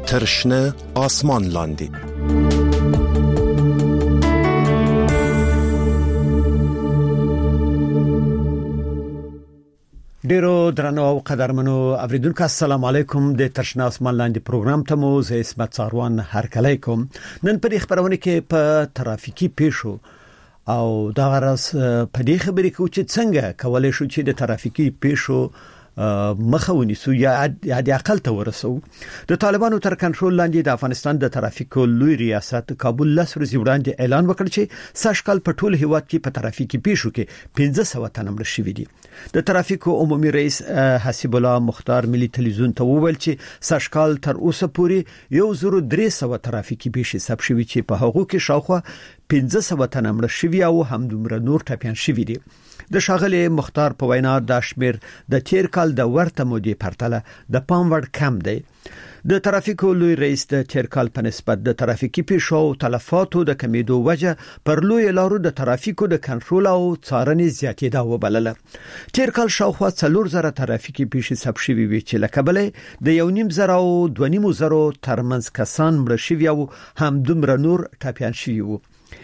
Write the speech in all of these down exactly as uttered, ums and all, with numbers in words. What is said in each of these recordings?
تر شنه آسمان لاندې. ډیرو درنو او قدرمنو اوریدونکو السلام علیکم. د ترشنا اسمان لاندې پروګرام ته مو زه اسمت ساروان هرکلی کوم. نن په دې خبرونه کې په ترافیکي پیښو او دا غرض په دې خبرې کې چې څنګه کولای شو چې د ترافیکي پیښو مخاوني سو یا د عقل ته ورسو. د طالبانو تر کنټرول لاندې د افغانستان د ترافیکو لوی ریاست کابل لس ورځې وړاندې اعلان وکړ چې ساشکال په ټول هیواد کې په ترافیکي پیښو کې پنځه سوه تنه مړ شوي دي. د ترافیکو عمومي رئیس حسیب الله مختار ملي تلویزیون ته وویل چې ساشکال تر اوسه پورې یو زر و درې سوه ترافیکي پیښې ثبت شوي چې په هغو کې شاوخوا پنځه سوه تنه مړ شوي او همدومره نور ټپيان شوي دي. د شاغلي مختار په وینا د شمیر د تیر کال د ورته مودې پرتله د پام وړ کم دی. د ترافیکو لوی رئیس د تیر کال په نسبت د ترافیکي پیښو او تلفاتو د کمیدو وجه پر لوی لارو د ترافیکو د کنټرول او څارنې زیاتېدا وبلله. تیر کال شاوخوا څلور زره ترافیکي پیښې ثبت شوي وي چې لکه بلې د یو نیم زره او دوه نیم زره ترمنځ کسان مړ شوي او همدومره نور ټپيان شوي وو.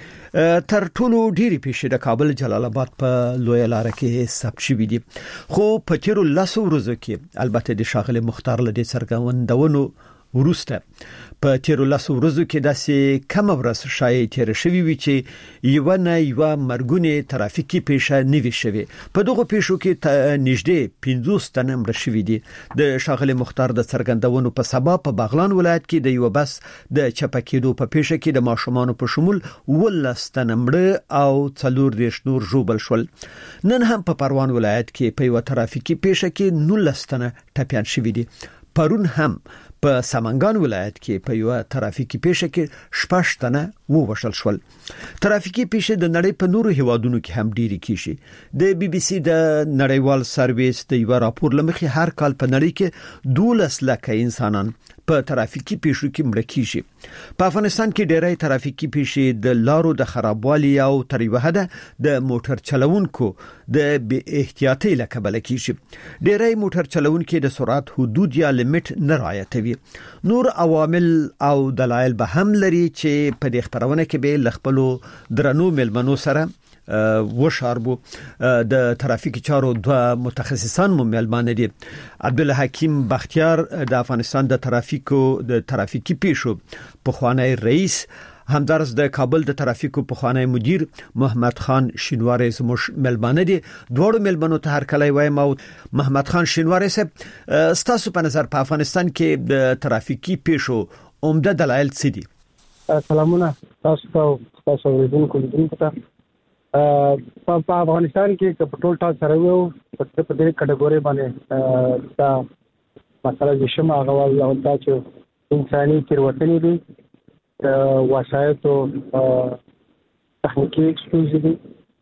تر ټولو ډیری پیښې د کابل جلال آباد په لوی لار کې ثبت شوې دي. خو په تیرو لاسو ورځو کې البته د شاغلي مختار لدې څرګندونو ورسته په تیرو لاسو ورځو کې داسې کم ورځ شای تیر شوی وي چې یو نه یو مرګونه ترافیکي پیښه نیوي شوی. په دغه پیښو کې نږدې پنځوس تنه مړ شوي دي. د شاغلي مختار د څرګندونو په سبب په بغلان ولایت کې د یو بس د چپکېدو په پیښه کې د ماشومان په شمول ولس تنه مړ او څلور دیش نور ژوبل شول. نن هم په پروان ولایت کې په یو ترافیکي پیښه کې نولس تنه ټپيان شوي دي. پرون هم په سمنګان ولایت کې په یو ترافیکي پیښه کې شپږ تنه ووژل شول. ترافیکي پیښې د نړۍ په نورو هیوادونو کې هم ډېری کیږي. د بي بي سي د نړیوال سرویس د یو راپور لمخې هر کال په نړۍ کې دولس لکه انسانان په ترافیکي پیښو کې مړ کیږي. په افغانستان کې ډېری ترافیکي پیښې د لارو د خرابوالي او تر یو حده د موټر چلوونکو د بې احتیاطۍ له کبله کیږي. ډېری موټر چلوونکي د سرعت حدود یا لیمټ نه رعایتوي. نور عوامل او دلایل به هم لري چې په دې خبرونه کې به لخپلو درنو ملمنو سره وشاربو. د ترافیکي چارو دوه متخصصان مو ملمان دي. عبدالحکیم بختیار د افغانستان د ترافیکو د ترافیکي پیښو پخوانی رئیس، همدارس د کابل د ترافیکو پخوانی مدیر محمد خان شینواری زموږ ملمان دي. دوړو ملمنو ته هر کله وایم او محمد خان شینواری صاحب ستاسو په نظر په افغانستان کې د ترافیکي پیښو عمده دلایل څه دي؟ سلامونه تاسو ته تاسو ورېدونکو لیدونکو ته. په افغانستان کې په ټول ټال سره یو په دې کټګوري باندې دا مسله د شمه غوال او دا چې انساني تیروتنې دي، وسایطو تخنیکی ستونزې دي،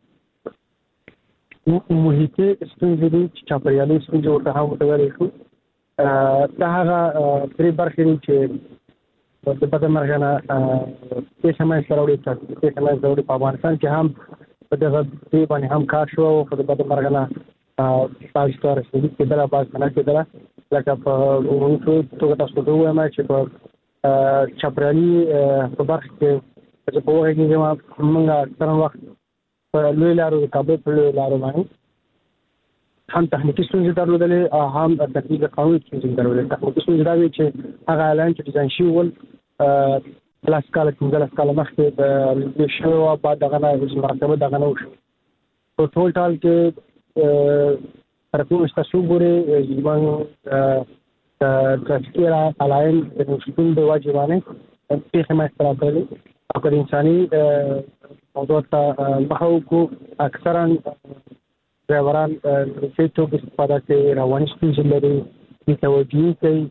محیطي ستونزې دي چې چاپیریالي ستونزې ورته هم ویلی شو. دا هغه درې برخې دي چې د بده مرغه نه پیښه منځته راوړي. پیښه منځته راوړي په افغانستان کې هم په دغه دې باندې هم کار شو او په بده مرغه نه بعض ته رسېدلي کېدله، بعض ته نه کېدله. لکه په عمومي توګه تاسو ته ووایم چې په چاپیریالي په برخه کې چې په وغږېږم موږ اکثره وخت په لوی لارو د کابل په لوی لارو باندې هم تخنیکي ستونزې درلودلې او هم تکنیک د قانون ستونزې درلودلې. تخنیکي ستونزې دا وي چې هغه اعلان چې ډیزاین شوي ول لس کاله پنځلس کاله مخکې د لیدل شوي وه، بعد دغه نه مرتبه دغه نه وشو. په ټول ټال کې طرفونه چې تاسو وګورئ زموږ د ترافیکي علایل د شتون د وجې باندې پیښې منځته راغلې او که د انساني موضوع ته مخه وکړو اکثرا ډرایوران صحیح توګه استفاده کوي، رواني ستونزې لري، بېتوجهي کوي.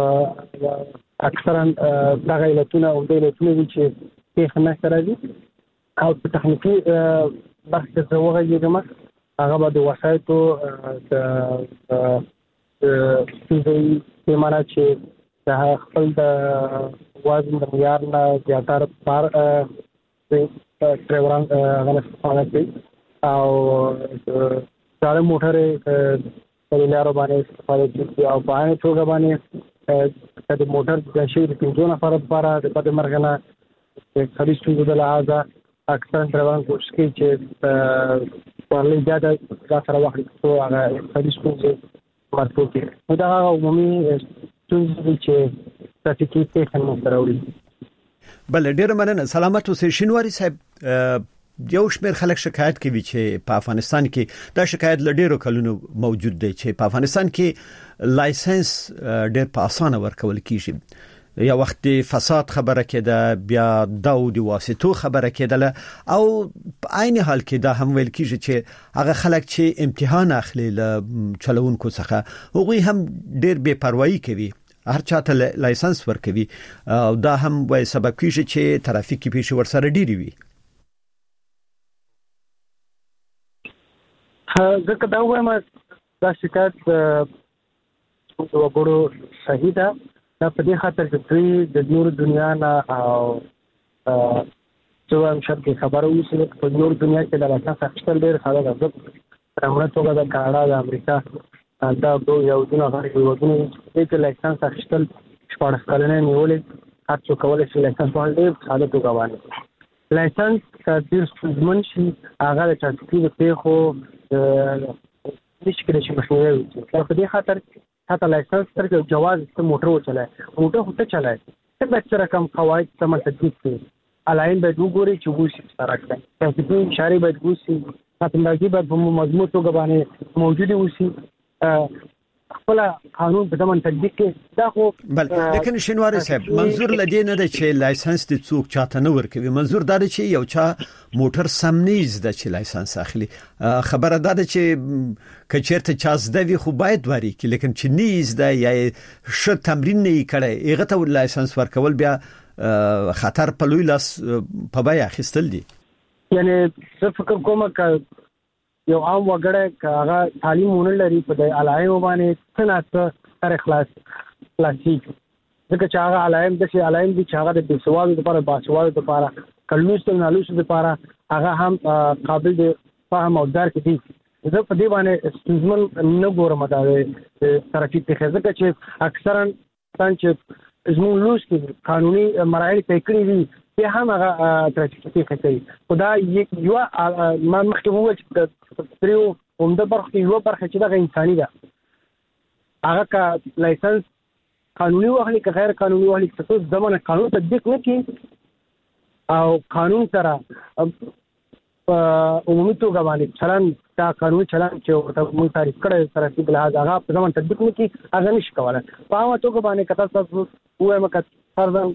اکثرا دغه علتونه او د علتونه دي چې پیښه منځته راځي. او په تخنیکي برخه کې زه وغږېږم هغه به د وسایطو د ستونزې پیمانه چې د خپل د وزن د معیار نه زیاتره بار ډرایوران هغه استفاده کوي او ساده موټرې په لارو باندې استفاده کوي او په عین توګه باندې د موټر د شي د پنځه نفر لپاره د بد مرغنه د خلیج څخه د لازم اکثر ډرایوران کوشش کوي چې په لږ زیاده دا سره وخت څو هغه خلیج څخه مرکو کې دا عمومي څه چې ټرافیکي پیښه نه راوړي. بل ډیر مننه. سلامت اوسئ شینواری صاحب. یو شمېر خلک شکایت کوي چې په افغانستان کې دا شکایت لډیرو کلونو موجود دی چې په افغانستان کې لایسنس ډیر په اسانه ورکول کیږي. یا وخت فساد خبره کېده بیا داود واسطو خبره کېده او په عین حال کې دا هم ویل کیږي چې هغه خلک چې امتحان اخلي له چلوونکو څخه هغوی هم ډیر بے پروايي کوي هر چاته لایسنس ورکوي او دا هم وایي سبب کیږي چې ترافیکي پیښې ورسره ډیری وي. ځکه دا وایم دا شکایت د وګړو صحیح ده دا په دې خاطر چې دوی د نور دنیا نه او څو هم شرط خبره اوسه په نور دنیا کې د لاسه اخیستل ډېر ساده ده. په امر توګه د کاناډا د امریکا دا دوه یو دونه غړي وګړي چې لایسنس اخیستل شپږ کلنه نیولې هر څو کولای شي لایسنس باندې ساده توګه باندې لایسنس د ستونزمن شي هغه د ترافیکي پیښو مشکل شي مخنیوي وکړي. په دې خاطر حتی لایسنس تر جواز ته موټر وچلای موټر خو ته چلای ته به سره کم قواعد سم تطبیق کړي الاین به وګوري چې وګوري سره راځي ترافیکي اشاره به وګوري خاطرنګي به په مضمون توګه باندې موجوده وي خپل قانون په ځمن تطبیق کې دا خو بل لیکن شینواری صاحب منظور لدی نه ده چې لایسنس د څوک چاته نه ورکوي. منظور دا ده چې یو چا موټر سم نیز د چې لایسنس اخلي. خبره دا ده چې کچېرته چا زده وي خو باید وری کی لیکن چې نیز دا یا ش تمرین نه کړي هغه ته لایسنس ورکول بیا خطر په لوی لاس په بیا اخیستل دي. یعنی څه فکر کوم ک یو عام وګړی هغه تعلیم ونه لري په د علایو باندې څنګه تر اخلاص خلاصي ځکه چې هغه علایم د شي علایم دي چې هغه د بسوالو لپاره باسوالو لپاره کلوست او نالوست لپاره هغه هم قابل دي فهم او درک دي. زه په دې باندې ستونزمن نه ګورم دا ترافیک ته ځکه چې اکثرا څنګه زموږ لوست قانوني مراحل طی کړی دي په هم هغه ترافیک ته کوي. خدا یو ما مخکې وویل چې تریو همدا برخه یو برخه چې دا انساني ده هغه کا لایسنس قانوني واخلي که غیر قانوني واخلي چې زمونه قانون تطبیق وکړي او قانون سره عمومي توګه باندې چلن دا قانوني چلن چې ورته موږ تعریف کړی ترافیک لحاظ هغه په زمونه تطبیق وکړي هغه نشي کولای په هغه توګه باندې کته تاسو وایم که فرضاً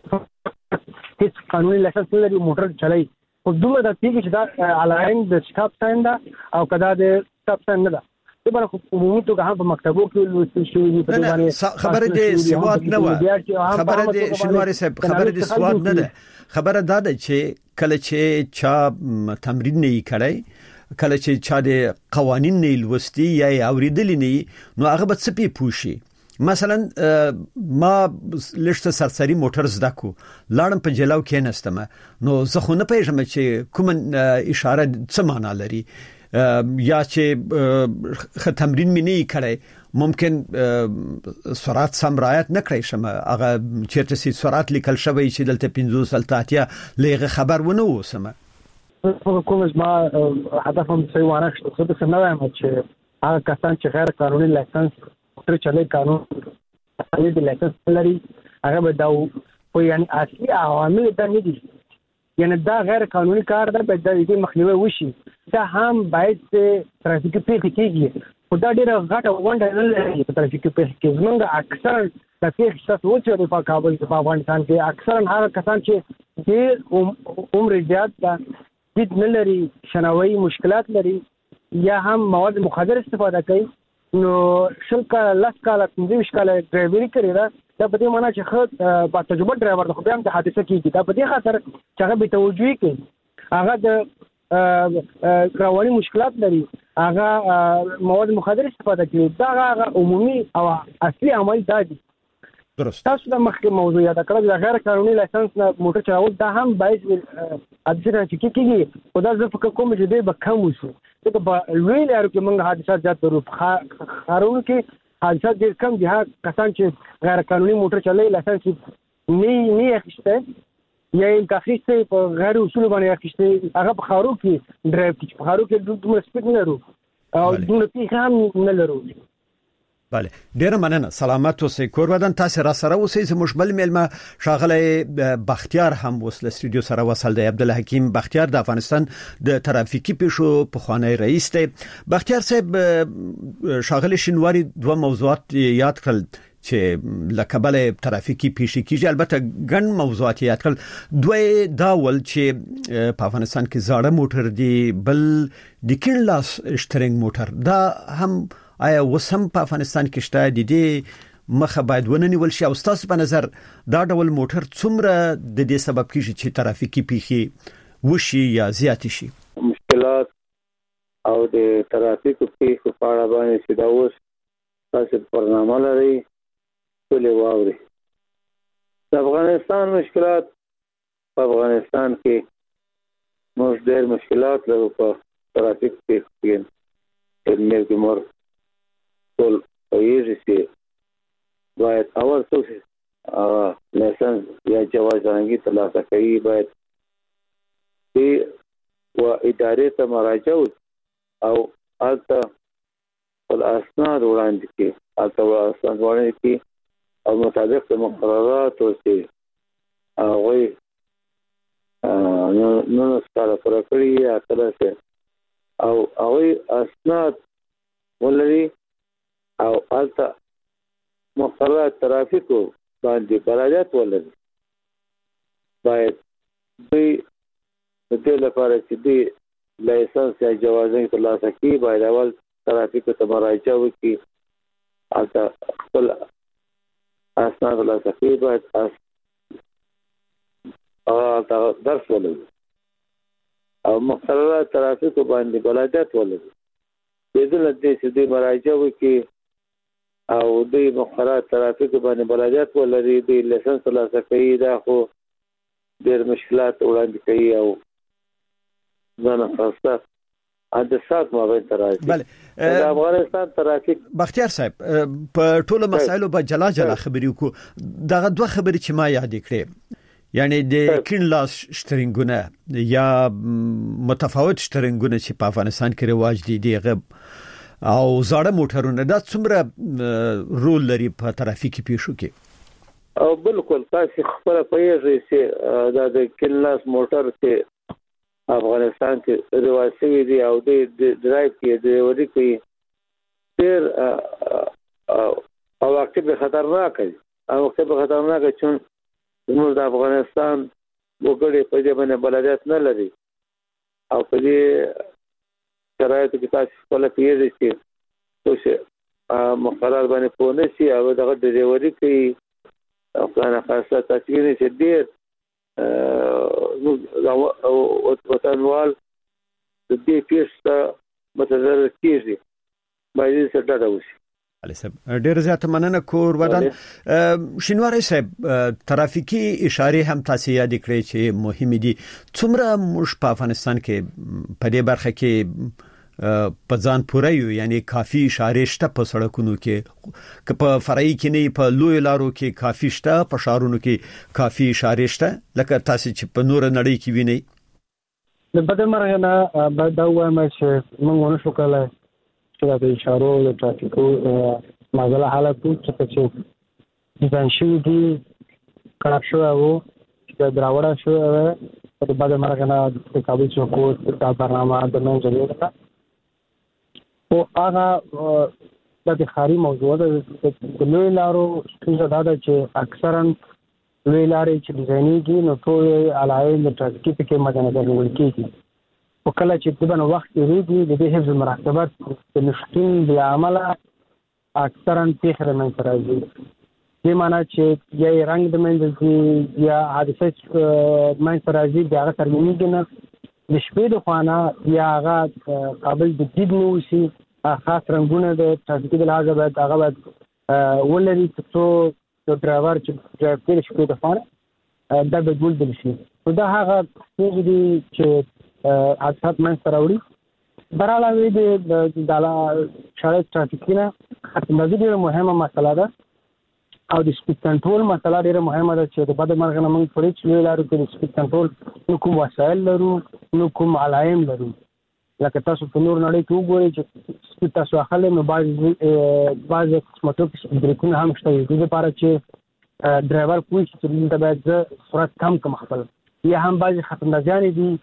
هیڅ قانوني لایسنس لري موټر چلای خو دومره د پیګ چې دا الاین د سټاپ ساين ده او کدا د سټاپ ساين نه ده دا به عمومي توګه هم په مکتبو کې لوستل شوی په باندې خبره د سواد نه و خبره د شنواري صاحب خبره د سواد نه ده خبره دا ده چې کله چې چا تمرین نه کړي کله چې چا د قوانین نه لوستي یا اوریدل نه نو هغه به څه پی پوښي. مثلا ما لشته سرسری موټر زده کو لاړم په جلاو کې نستم نو زه خو نه پېژم چې کوم اشاره څه معنا لري یا چې خ تمرین مې نه کړی ممکن سرعت سم رعایت نه کړی شم هغه چیرته سي سرعت لیکل شوی چې دلته پنځوس سلطاتیا لغه خبر ونه وسم کوم ما هدفم څه وانه څه څه نه وایم چې هغه کسان چې غیر قانوني لایسنس تر چلے قانون د لایسنس لري هغه به دا خو یعنی اصلي عوامل دا نه دي یعنی دا غیر قانوني کار ده به د دې مخنیوي وشي دا هم باید ترافیکي پیښې کېږي خو دا ډېره غټه ونډه نه لري په ترافیکي پیښې کې زمونږ اکثرا د پیښې ستاسو وچې د کابل په افغانستان کې اکثرا هغه کسان چې ډېر عمر زیات ده هیڅ نه لري شناوي مشکلات لري یا هم مواد مخدر استفاده کوي نو شل کال لاس کال پنځه کال ډرایوري کړی دا دا په دې معنی چې خو په تجربه ډرایور خو بیا هم د حادثه کېږي دا په دې خاطر چې هغه به توجهي کوي هغه د کراوالي مشکلات لري هغه مواد مخدر استفاده کوي دا هغه عمومي او اصلي عمل دی. درست. تاسو د مخکې موضوع یاد کړل د غیر قانوني لایسنس نه موټر چلاول دا هم باید اځره چې کېږي او دا زه فکر کوم چې دوی به کم وشي ځکه په لوی لارو کې موږ حادثات زیات ورو خارونو کې حادثات ډېر کم دي. هغه کسان چې غیر قانوني موټر چلوي لایسنس نه نه اخیسته یا یې اخیسته په غیر اصول باندې اخیسته، هغه په خارو کې ډرایو کوي. په خارو کې دومره سپیډ نه لرو او دومره پیښه هم نه لرو. بله، ډیره مننه. سلامت اوسئ. کورودان تاسو را سره اوسئ. زموږ بل میلمه ښاغلی بختیار هم اوس له استودیو سره وصل دی. عبدالحکیم بختیار د افغانستان د ترافیکي پیښو پخوانی رئیس دی. بختیار صاحب، ښاغلی شینواری دوه موضوعات یاد کړل چې لکبل ترافیکي پیښې کیږي. البته ګڼ موضوعات یاد کړل. دوی دا ول چې په افغانستان کې زاړه موټر دي، بل د کین لاس شټرینګ موټر دا هم آیا وسم په افغانستان کې شته دي. د مخه باید وننیول شي. او تاسو په نظر دا ډول موټر څومره د دې سبب کیږي چې ترافیکي پیښې وشي یا زیات شي؟ مشکلات او د ترافیکو پیښو په اړه باندې چې دا اوس تاسو برنامه لري ټول واوري. د افغانستان مشکلات په افغانستان کې موږ ډېر مشکلات لرو په ترافیک کې. د مرګ مر ټول ویږي چې باید اول څه لایسنس یا جواز رانګي ترلاسه کوي، باید چې و ادارې ته مراجعه او هلته خپل اسناد وړاندې کړي، هلته اسناد وړاندې کړي او مطابق د مقرراتو چې هغوی نولس کاله پوره کړي یا کله چې او هغوی اسناد ولري او هلته مقررات ترافیکو باندې بلدیت ولري. باید دوی د دې لپاره چې دوی لایسنس یا جوازنګ ترلاسه کړي باید اول ترافیکو ته مراجعه وکړي، هلته خپل اسناد ترلاسه کړي، باید هلته درس ولري او مقررات ترافیکو باندې بلدیت ولري. بدون دې چې دوی مراجعه وکړي او دوی مقررات ترافیکو باندې بلدیت ولري، دوی لایسنس ترلاسه کوي، دا خو ډېر مشکلات وړاندې کوي او ځان خاصه حادثات مابین ته راځي. بله، د افغانستان ترافیک بختیار صاحب په ټولو مسایلو به جلا جلا خبرې وکړو. دغه دوه خبرې چې ما یاد کړې، یعنی د کین لاس شټرینګونه یا متفاوت شټرینګونه چې په افغانستان کې رواج دي دغه او زاړه موټرونه، دا څومره رول لري په ترافیکي پیښو کې؟ او بالکل تاسو خپل پېژې چې دا د کین لاس موټر چې افغانستان کې رواج شوی دی او د ډرایو کې د وری کې ډېر او واقع خطرناک دی او واقع خطرناک چې موږ د افغانستان وګړي په دې باندې بلدیت نه لري او په دې شرایطو کې تاسو خپل پیژې چې څه مقرر باندې پونه شي او دغه ډریوري کوي او کنه خاصه تاسو چې ډېر او وطنوال د دې پیښه متضرر کیږي باید څه ډاډه وشي. علي صاحب ډېر زیات مننه. کور ودان شینواری صاحب، ترافیکي اشاره هم تاسو یاد کړئ چې مهمه دي. څومره موږ په افغانستان کې په دې برخه کې په ځان پوره یو، یعنی کافي اشاره شته په سړکونو کې، که په فرعي کې نه په لوی لارو کې کافي شته، په شهرونو کې کافي اشاره شته لکه تاسو چې په نور نړۍ کې وینئ؟ د بدمرغه نه دا وایم چې موږ ونه شو کولای چې د اشارو د ترافیکو معضله حالت چې ځان شي دي کار شو او چې دراوړه شو په بدمرغه نه د کابل چوکو د برنامه د نن ځای او هغه د خاري موضوع د لوی لارو څخه دا چې اکثرا لوی لارې چې ډیزاینېږي نو ټول علایق د ترافیک کې مدنظر نیول کېږي. او کله چې د بنو وخت ریږي د دې حفظ مراقبت د نشټین د عمل اکثرا پیښه من راځي. دې معنی چې یا رنگ د منځي یا حادثه من راځي د هغه ترمینیږي نه د شپې د خوانه یا هغه قابل د دید نو شي خاص رنگونه د ترافیک د لحاظه باید هغه باید ولري چې د ډرایور چې ډرایو کوي شپې د خوانه دا به ګول شي. نو دا هغه څه دي چې حادثات من سره وړي براله د د شړې ترافیکینه ختمه ډیره مهمه مسله ده او د سپیډ کنټرول مسله ډیره مهمه ده چې د بده مرغه نه موږ پرې چې لارو کې د سپیډ کنټرول نو کوم وسایل لرو نو کوم علائم لرو لکه تاسو په نور نړۍ کې وګورئ چې سپیډ تاسو اخلي نو بعض بعض قسمتو کې بریکونه هم شته د لپاره چې ډرایور کوی چې د باید سرعت کم کم خپل یا هم بعض خطرناکان دي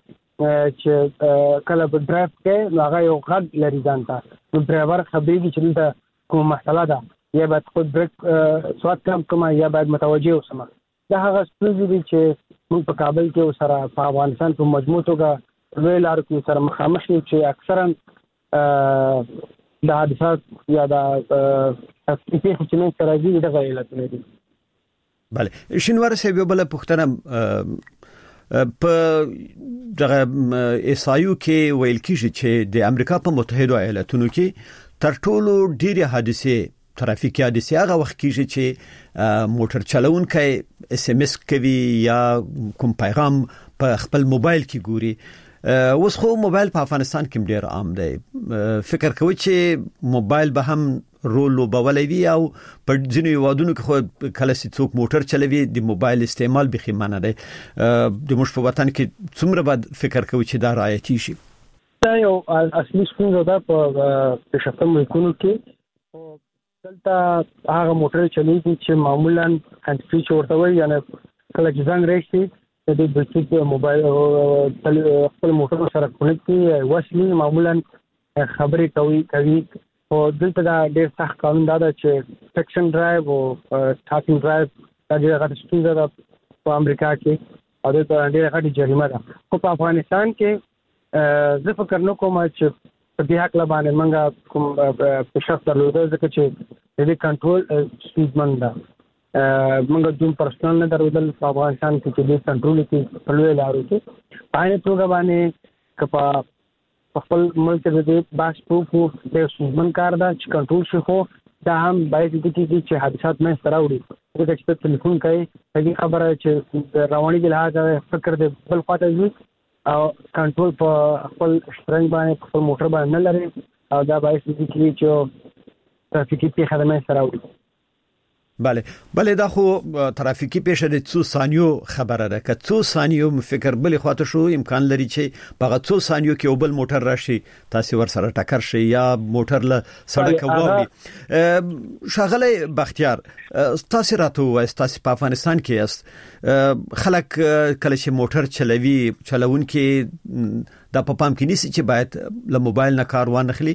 چې کله په ډرایو کې نو هغه یو غږ لري ځان ته نو ډرایور خبرېږي چې دلته کوم مسله ده یا باید خود بریک سرعت کم کم یا باید متوجه اوسم دا هغه ستونزې دي چې موږ په کابل کې سره په افغانستان په مجموع توګه لوی لارو کې سره مخامخ یو چې اکثرا د حادثات یا د تفصیلي خدمات سره دي دغه علتونه دي. بله شینوار صاحب بل پښتنه په دغه اسایو کې ویل کیږي چې د امریکا په متحده ایالاتونو کې تر ټولو ډېری حادثې ترافیکي حادثې هغه وخت کیږي چې موټر چلوونکی اس ام اس کوي یا کوم پیغام په خپل موبایل کې ګوري. اوس خو موبایل په افغانستان کې ډېر عام دی. فکر کوي چې موبایل به هم رول لوبولای وي او په ځینو وادونو کې خو کله چې څوک موټر چلوي د موبایل استعمال به خمانه دی. د مش په وطن کې څومره بعد فکر کوي چې دا رعایتي شي؟ دا یو اصلي ستونزه ده په شتم ملکونو کې. دلته هغه موټر چلوي چې معمولا هاند فري ورته وي یعنی کله چې زنګ راشي د بلوټوث موبایل خپل موټر سره کنیکټ کړي وسلی معمولا خبرې کوي کوي او دلته دا ډېر سخت قانون دا ده چې سیکشن ډرایو او ټاکینګ ډرایو دا ډېر غټ ستونزه ده په امریکا کې او دا ډېر غټ جریمه ده. خو په افغانستان کې زه فکر نه کوم چې په دې حق لبانې منګه کوم پیشرفت درلوده ځکه چې د دې کنټرول ستونزمن ده. منګه دوم پرسنل نه درودل په افغانستان کې چې د کنټرول کې په لوی لارو کې پاینه توګه باندې کپا خپل ملک د باس پروفو د سوزمن کار دا چې کنټرول شي خو دا هم باید د دې چې حادثات نه ستراوړي دغه چې ټلیفون کوي هغه خبره چې رواني د لحاظ فکر د بل خاطر وي او کنټرول په خپل شترنګ باندې خپل موټر باندې نه لري او دا باید چې ترافیکي پیښه نه ستراوړي. بله بله دا خو ترافیکی پیښه د څو ثانیو خبره ده که څو ثانیو فکر بلې خواته شو امکان لري چې په څو ثانیو کې یو بل موټر راشي تاسو ور سره ټکر شي یا موټر له سړک واوړي. شاغله بختیار تاسو راته وایي تاسو په افغانستان کې یاست خلک کله چې موټر چلوي چلون کې د په پام کې نیسي چې باید له موبایل نه کار وانخلي.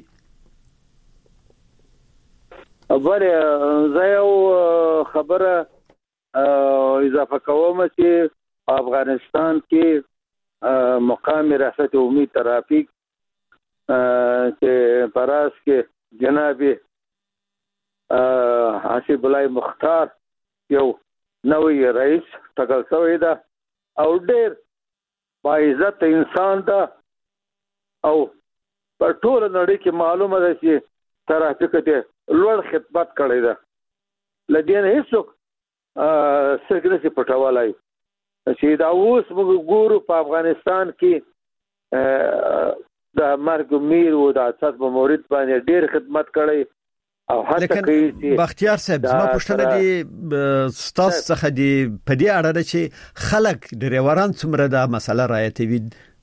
بله زه یو خبره اضافه کوم چې افغانستان کې مقام ریاست عمومي ترافیک چې پراس کې جناب حسیب الله مختار یو نوې رئیس ټاکل شوی ده او ډېر باعزت انسان ده او په ټول نړۍ کې معلومه ده چې ترافیک ته لوړ خدمت کړی ده لدین هیڅوک سګرسي پټوالای چې دا اوس موږ ګورو په افغانستان کې د مرګ میر او د اساس په مورید باندې ډېر خدمت کړی او هڅه کوي چې بختیار صاحب زما پوښتنه دي ستاسو څخه دي په دې اړه ده چې خلک ډریوران څومره دا مسله رعایتوي.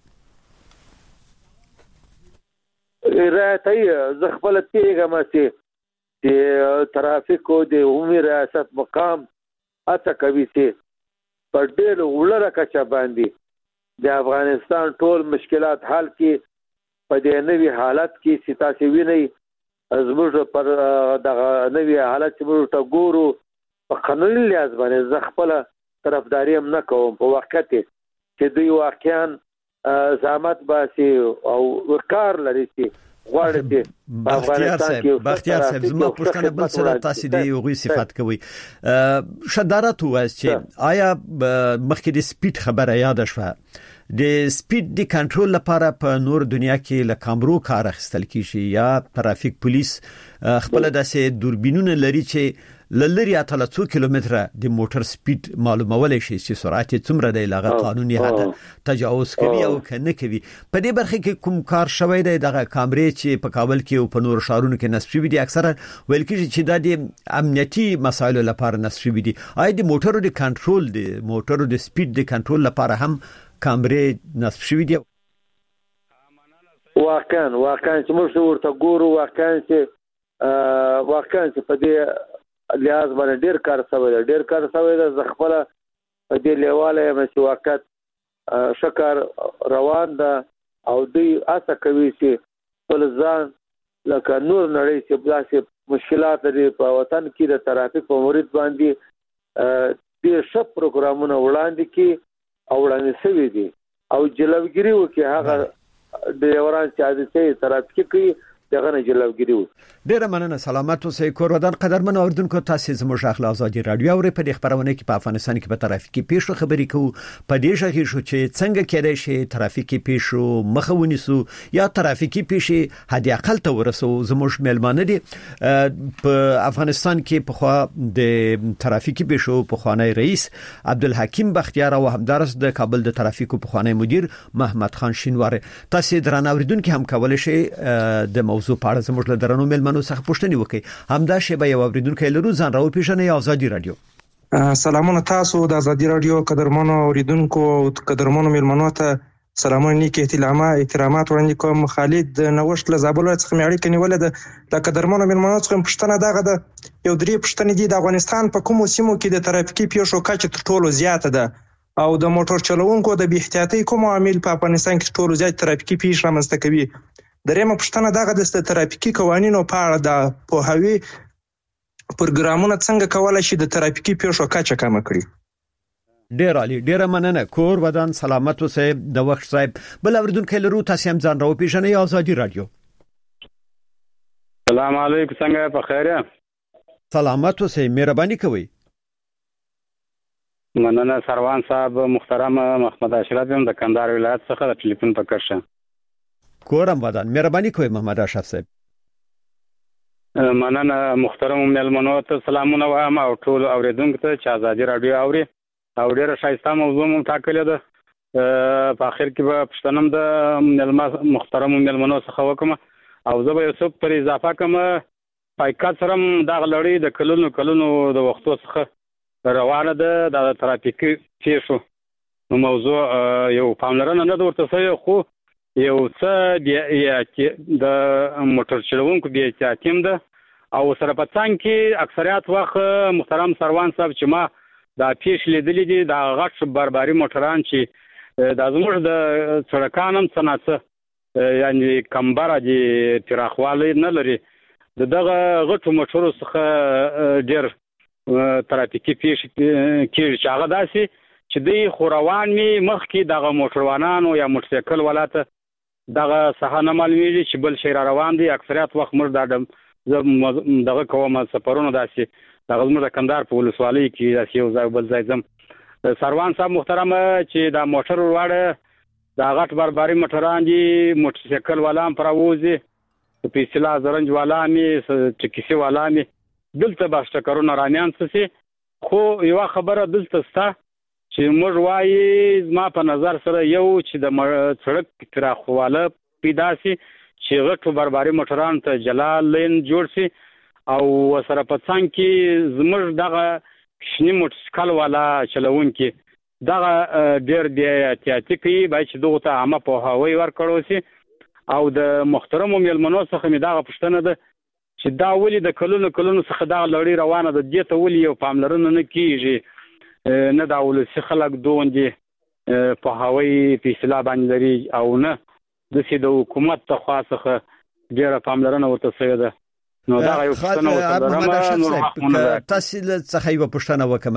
رعایتوي زه خپل پیغام چې د ترافیکو د عمومي ریاست مقام هڅه کوي چې په ډېر وړه کچه باندې د افغانستان ټول مشکلات حل کړي. په دې نوي حالت کې چې تاسو وینئ زموږ پر دغه نوي حالت چې موږ ته ګورو په قانوني لحاظ باندې زه خپله طرفداري هم نه کوم په وخت چې دوی واقعا زحمت باسي او کار لري چې غواړي چې بختیار صاحب بختیار صاحب زما پوښتنه بل څه تاسو دی یوغي صفات کوي شدارت وایي چې آیا مخکې د سپیډ خبره یاد شوه د سپیډ د کنټرول لپاره په نور دنیا کې له کامرو کار اخیستل کیږي یا ترافیک پولیس خپل داسې دوربینونه لري چې لری اتل څو کیلومتره د موټر سپیډ معلومول شي چې سرعت څومره دی لغه قانوني حد تجاوز کوي او کنه کوي. په دې برخه کې کوم کار شوی دی دغه کامرې چې په کابل کې او په نور شهرونو کې نصب شوی دي اکثره ویل کېږي چې د امنیتي مسایلو لپاره نصب شوی دي. آی د موټرو د کنټرول د موټرو د سپیډ د کنټرول لپاره هم کامرې نصب شوی دي. واقعا واقعا چې موږ ورته ګورو واقعا چې واقعا چې په دې لیاز باندې ډیر کار شوی دی ډیر کار شوی دی زه خپل په دې لیواله یم چې وخت شکر روان ده او دوی اسه کوي چې خپل ځان لکه نور نړۍ چې داسې مشکلات لري په وطن کې د ترافیک په مورید باندې ډیر ښه پروګرامونه وړاندې کړي او وړاندې شوي دي او جلوګیري وکړي هغه د یوران چې حادثې ترافیکي کوي دغه نه جلوګیري وکړي. ډیره مننه. سلامات اوسئ. کور ودان قدرمن اوردونکو تاسو زموږ اخلا ازادي رادیو اوري په دې خبرونه کې په افغانستان کې په ترافیکي پیښو خبرې کوو. په دې ځای شو چې څنګه کېدای شي ترافیکي پیښو مخاوني سو یا ترافیکي پیښې هدي اقل ته ورسو. زموږ ملمانه دي په افغانستان کې په خوا د ترافیکي پیښو په خوانی رئیس عبدالحکیم بختیار او همدارس د کابل د ترافیکو په خوانی مدیر محمد خان شینواری. تاسو درنه اوریدونکو هم کولای شئ د موضوع په اړه زموږ له درنو ملمنو څخه پوښتنه وکړئ. همدا شی به یو اوریدونکو لرو ځان راو پیژنې ازادي رادیو. سلامونه تاسو د ازادي رادیو قدرمنو اوریدونکو او قدرمنو ملمنو ته سلامونه نیک احترامات احترامات وړاندې کوم. خالد نوښت له زابل څخه مې اړیکه نیولې ده. د قدرمنو ملمنو څخه پوښتنه دغه ده یو درې پوښتنې دي. د افغانستان په کومو سیمو کې د ترافیکي پیښو کچه تر ټولو زیاته ده او د موټر چلوونکو د بې احتیاطۍ کوم عامل په افغانستان کې ټولو زیات ترافیکي پیښې رامنځته کوي؟ درېمه پوښتنه دغه د ترافیکي قوانینو په اړه د پوهاوي پروګرامونه څنګه کولای شي د ترافیکي پیښو کچه کم کړي؟ ډیر عالی. ډیره مننه. کور ودان سلامت اوسئ. د وخت صاحب بل اوریدونکو لرو تاسو هم ځان راو پیژنې ازادي رادیو. سلام علیکم. څنګه په خیر یې؟ سلامت اوسئ. مهرباني کوئ. مننه سروان صاحب. محترم محمد اشرف یم د کندهار ولایت څخه د ټلیفون په کرشه. کورم ودان. مهرباني کوئ محمد اشرف صاحب. مننه محترم ملمنو ته سلامونه وایم او ټول اوریدونکو ته چې ازادي رادیو اوري او ډیره ښایسته موضوع مو ټاکلې ده. په اخر کې به پښتنم د محترم ملمنو څخه وکم او زه به یو څه پر اضافه کوم. پایکات سره د لړۍ د کلونو کلونو د وختو څخه روانه ده د ترافیکي پیښو موضوع. یو پاملرنه نه ورته شوی خو یو څه د موټر چلوونکو بې احتیاطي ده او سره په څنګ کې اکثریت وخت محترم سروان صاحب چې ما دا پیښې لیدلې دي د غټ بربري موټران چې د زموږ د سړکانم څنګه یعنی کمبره دي پراخوالی نه لري د دغه غټو موټرو څخه ډېر ترافیکي پیښې کېږي چې هغه داسې چې دوی خو روان وي مخکې دغه موټروانانو یا موټرسایکل ولاته دغه څخه نه معلومیږي چې بل شی را روان دي. اکثریت وخت موږ دا دغه کوم سفرونه داسې دغه زموږ د کندهار په ولسوالۍ کې داسې یو ځای بل ځای ځم. سروان صاحب محترم چې دا موټر وړه دا غټ بربري موټران دي موټرسایکل والا هم پراوځي په اصطلاح زرنج والا مې ټکسي والا مې دلته به ټکرونه رامیان سي. خو یو خبره دلته ستا چې موږ وایي زما په نظر سره یو چې د سړک پراخواله پیدا سي چې غټو بربري موټران ته جلا لین جوړ سي او سره په څنګ کې زموږ دغه کشنی موټرسایکل والا چلوونکي دغه ډېر بې احتیاطي کوي باید چې دغه ته عامه پوهاوی ورکړو سي. او د محترمو مېلمنو څخه مې دغه پوښتنه ده چې دا ولې د کلونو کلونو څخه دغه لړۍ روانه ده دې ته ولې یو پاملرنه نه کېږي؟ نه د ولسي خلک دومره پوهاوی په اصطلاح باندې لري او نه داسې د حکومت د خوا څخه ډېره پاملرنه ورته شوې ده. نو دا یو پوښتنه ورته تاسو څخه یو پوښتنه وکم.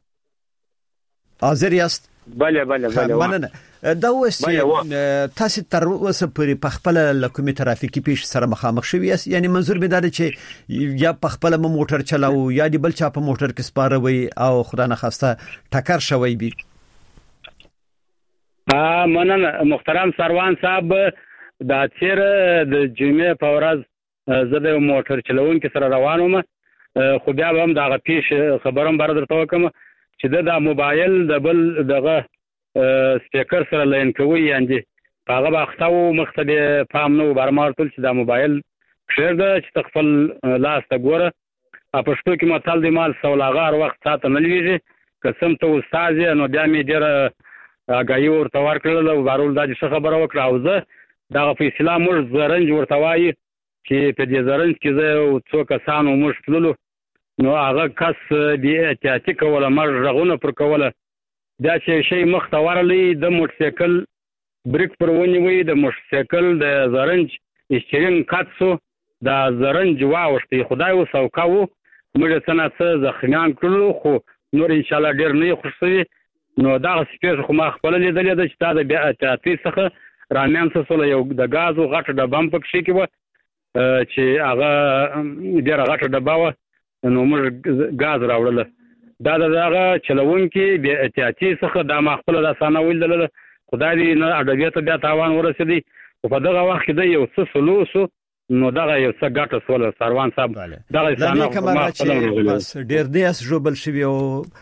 حاضر یاست؟ بله بله بله. مننه. دا اوس تاسو تر اوسه پورې په خپل لکومي ترافیکي پیښ سره مخامخ شوی یاست؟ یعنی منظور به دا چې یا په خپل موټر چلاو یا دی بل چا په موټر کې سپاروي او خدای نه خواسته ټکر شوی وي؟ ا مننه محترم سروان صاحب دا چیر د جمعې په ورځ زه د موټر چلونکو سره روانم خو بیا هم دا غپیش خبرم بر درته وکم چې د موبایل د بل دغه سپیکر سره لاین کوي یاندې هغه وختو مختلف فهم نو برمارتل چې دا موبایل خیر ده چې خپل لاس ته ګوره پښتو کې متل دی مال سولاغار وخت ساته نه لويږي قسم ته استاد نو بیا می ډیره غاي ورته ورکړل او بارول دا چې خبره وکړه او زه دا فیصله موږ زرنج ورته وایي چې په دې زرنج کې زه څو کسانو موږ تللو نو هغه کس دې احتیاطي کوله مر رغونه پر کوله دا چې شی مخته ورلې د موټرسایکل بریک پر ونیوي د موټرسایکل د زرنج استرین کاتسو دا زرنج واوښتي خدای وسوکاو موږ څنګه زخمیان کړلو خو نور ان شاء الله ډیر نه خوشوي نو دا سپیس خو ما خپل لیدل د چې دا بیا احتیاطي څخه رامین سره یو د غازو غټ د بم پکې کې و چې هغه ډیر غټ د باو نو موږ غاز راوړل دا دغه چلونکي بیا احتیاطي څخه د ما خپل د سانه ویل خدای دې نه ادبیات بیا تاوان ورسېدي او په دغه وخت کې د یو څه سلوسو نو دغه یو څه ګټه سول سروان صاحب دغه سانه ما خپل بس ډیر دې اس جوبل شوی او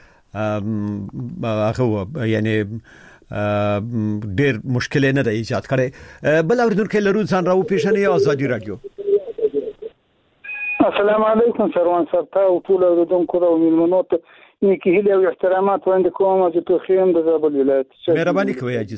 هغه یعنی ډیر مشکل نه دی ایجاد کړي بل اوریدونکو لرو ځان راو پیښنې ازادي رادیو السلام علیکم سروان صاحب ته ټول اوریدونکو او ملمنو ته نیکی هیله او احترامات وړاندې کوم چې په خیم د زابل ولایت مهرباني کوئ اجي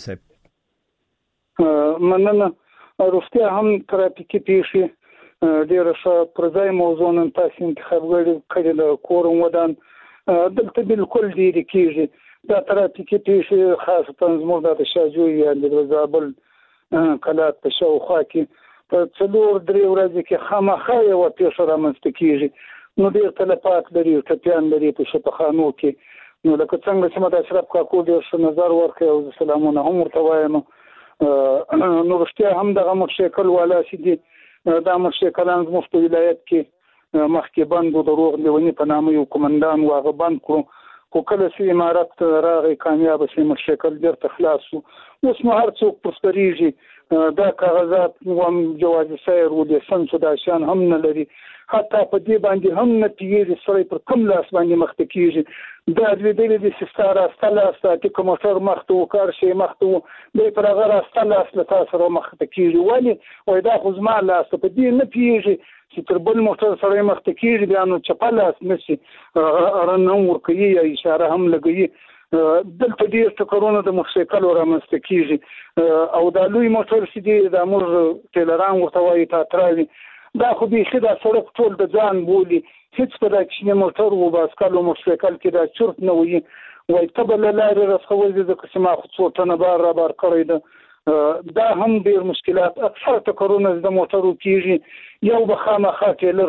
صاحب مننه روغتیا هم ترافیکي پیښې ډیره ښه پرځای موضوع نن تاسو انتخاب کړی د کورم ودان دلته بالکل ډیری کیږي دا ترافیکي پیښې خاصه زموږ د شاجوی یا د زابل کلات په شاوخوا کې په څلور درې ورځې کې خامخا یو پیښه رامنځته کیږي نو ډیر تلفات لري ټپيان لري په شپخانو کې نو لکه څنګه چې مت اشرف کاکو ډیر څه نظر ورکړي او سلامونه هم ورته وایم نو رښتیا هم دغه موټرسایکل والا چې دي دا موټرسایکلان زموږ په ولایت کې مخکې بند و دروغ لیونی په نامه یو کومندان واغه بند کړو خو کله چې امارات راغی کامیاب شي موټرسایکل ډیر تخلاص اوس نو هر څوک پرستریږي دا کاغذات هم جواز سیر و د سنس د شان هم نه لري حتی په دې باندې هم نه پیږي سره پر کوم لاس باندې مخته کیږي دا د دې د سستاره ستله ستاتي کوم څور مخته وکړ شي مخته به پر هغه ستله ستله سره مخته کیږي ولی وای دا خو زما لاس په دې نه پیږي چې تر بل موټر سره مخته کیږي بیا نو چپل لاس نشي رنه ورکوي یا اشاره هم لګوي دلته ډیر ټکرونه د موټرسایکل رامنځته کیږي او دا لوی موټر چې دی د امر ټیلران ورته وایي تاتراوي دا خو به خدا سړک ټول د ځان بولی هیڅ په دغه موټر او باسکل او موټرسایکل کې دا چرت نه وي وای تبل لارې رسول دي د قسمه خصوصا نه بار را بار کړی ده دا هم ډیر مشکلات اکثر ټکرونه د موټرو کیږي یو بخامه خاطر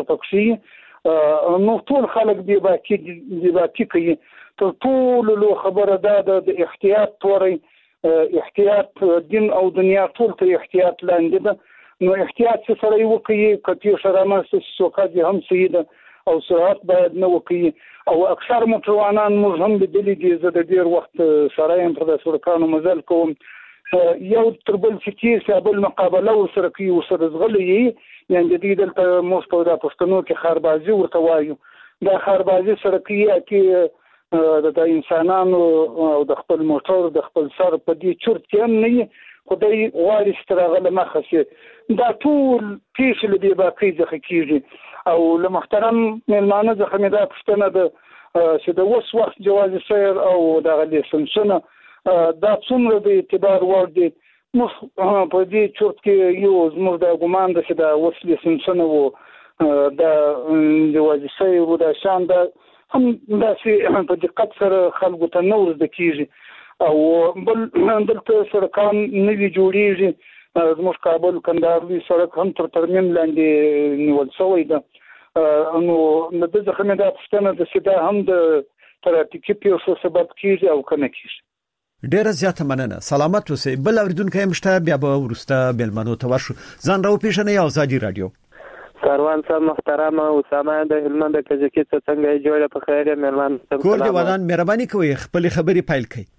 پکې نو ټول خلک دی باقي دی باقي کوي ته ټول له خبره ده د احتیاط توري احتیاط دین او دنیا ټول ته احتیاط لاندې ده نو احتیاط سره یو کوي کتی شرمه سوکادي هم سیده او سرعت باید نه وکړي او اکثر موټروانان موږ هم د دلی دي زه د ډیر وخت سره يم پر د سرکانو مزل کوم یو تربل چې سیابل مقابله سره کوي او سره زغلي یعنی د دې دلته موږ په د پښتنو کې خربازي ورته وایو دا خربازي سره کوي چې د انسانانو او د خپل موټر د خپل سر په دې چورت کې هم نه خدای غواړي سترغله مخه دا ټول پیښې له دې باقي ځخه کیږي او له محترم ملمانه ځخه مې دا پښتنه ده چې د وس وخت جواز سیر او د لیسنسونه دا څومره د اعتبار وړ دي نو په دې چورت کې یو زموږ د ګمان ده چې دا وس لیسنسونه وو د جواز سیر او د شان د هم دا چې په دقت سره خلکو ته نور د کیږي او بل دلته سرکان نوی جوړیږي زموږ کابل کندهار لوی سړک هم تر ترمیم لاندې نیول شوی ده نو د دې ځخه دا پښتنه د سیده هم د ترافیکي پیښو سبب کیږي او کنه کیږي ډیره زیاته مننه سلامت اوسئ بل اوریدونکو هم شته بیا به ورسته بلمنو ته ورشو ځان راو پیښنه یا ازادي رادیو سروان صاحب محترم اسامه د هلمند د کجکی څنګه جوړه په خیر مهربان کور دی ودان مهرباني کوئ خپل خبري پایل کړئ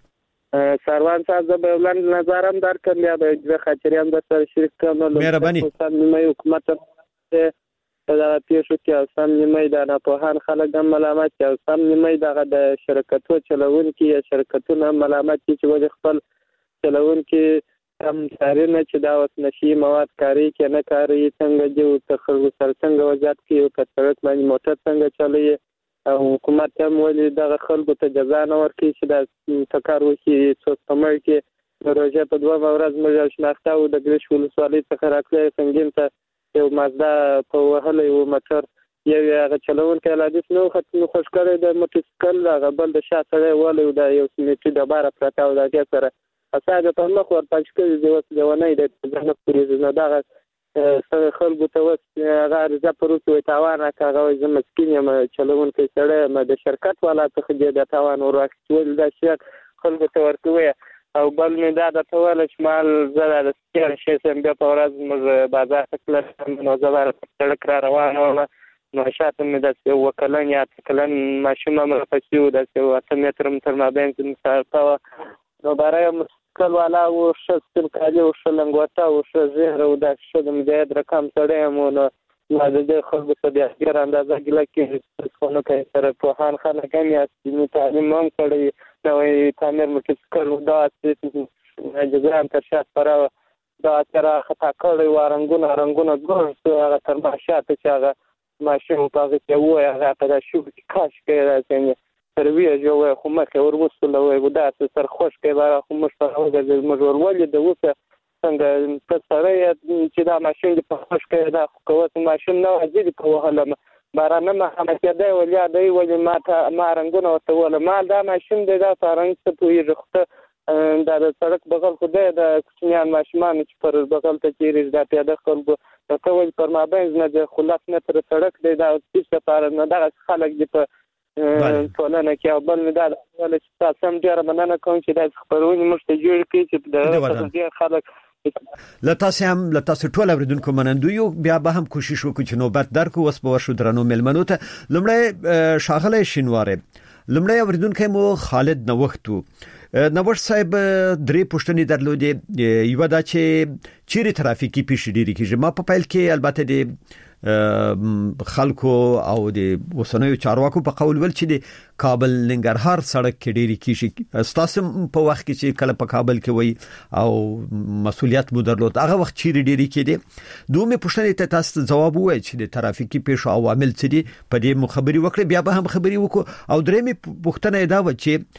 سروان صاحب د بلند نظرم درکړم یا د خاطریان د سره شریک کوم مهرباني نیمه حکومت ته دا پیښو کې سم نیمه د نه په هر خلک هم ملامت او سم نیمه د شرکتو چلونکي یا شرکتونو ملامت چې ول خپل چلونکي هم سارنه چې دا وس نشي مواد کاری کې نه کاری څنګه جو تخلص سره څنګه وضعیت کې او کثرت باندې موټر څنګه چلوي او حکومت هم ولې د خلکو ته جزا نه ورکړي چې دا تکار وکړي څو سمړ کې پروژه په دوه ورځ موږ شناخته او د ګریش ولسوالۍ څخه راکړی څنګه ته یو مازدا په وهله یو موټر یو هغه چلونکی لادیس نو خاطر خوش کړی د موټرسایکل هغه بل د شاته ولې د یو سمټي د بار پرتا او د سره اساده په مخ ورته چې د وسه ونې د ځنه پوری نه دا سره خلکو ته وس غیر زپروت وي تاوان راکاغه زم مسکین یم چلون کې سره م د شرکت والا ته د تاوان ورکول د شرکت خلکو ته ورکوي او بل مې دا د ټول شمال زړه د سیر شي سم د پورز موږ بازار څخه نو زبر سړک را روانه نو شاته مې د وکلن یا تکلن ماشومه مې پښیو د څو متر تر ما بین څخه نو برای مسکل والا و شستل کالی و شلنگوتا و شزهر و دا شدم جاید رکم سریم و نو د خلکو څخه د اصغر اندازه ګله کې څونه کوي سره په هان خلک هم یې تعلیم هم کړی نو تعمیر موټرسایکل دا چې جزران تر شات پر دا تر خطا کړی و رنگونه رنگونه ګور هغه تر ماشاته چې هغه ماشین په هغه کې و هغه ته شو کاش کې راځي ترویج جو خو مخه ورغوستله وي دا سر خوش کې بار خو مشتاق د مجور ولې د وسه څنګه تسره چې دا ماشين په خوش کې دا قوت ماشين نو ازيد په وهله بارانه ما هم کېده ولیا دی ولې ما ته ما رنگونه ورته ول ما دا ماشين د دا څنګه څه پوي رخته دا د سړک بغل خو د کوچنیان ماشومان چې پر بغل ته چیرې دا پیاده خلکو د کول پر ما بنز نه د خلاص نه تر سړک دی دا څه لپاره نه دا خلک دی په ټولنه کې بل نه دا ول چې تاسو هم ډیر مننه کوم چې دا خبرونه مشته جوړ کړي چې د ډیر خلک لتاسو هم لتاسو ټول اوریدونکو منندو یو بیا به هم کوشش وکړو چې نوبت درکو وس به ورشو درنو ملمنو ته لمړی شاغله شینواره لمړی اوریدونکو مو خالد نوښتو نوښت صاحب درې پوښتنې درلودې یو دا چې چیرې ترافیکي پیښې ډیرې کیږي ما په پیل کې البته د خلکو او د وسنوي چارواکو په قول ول چې د کابل ننګرهار سړک کې ډیری کیږي تاسو په وخت کې چې کله په کابل کې وای او مسولیت مو درلود هغه وخت چې ډیری کېده دومره پوښتنې ته تاسو جواب وای چې د ترافیکي پیښو عوامل څه دي په دې مخبري وکړه بیا به هم خبري وکړو او درېمه پوښتنه دا و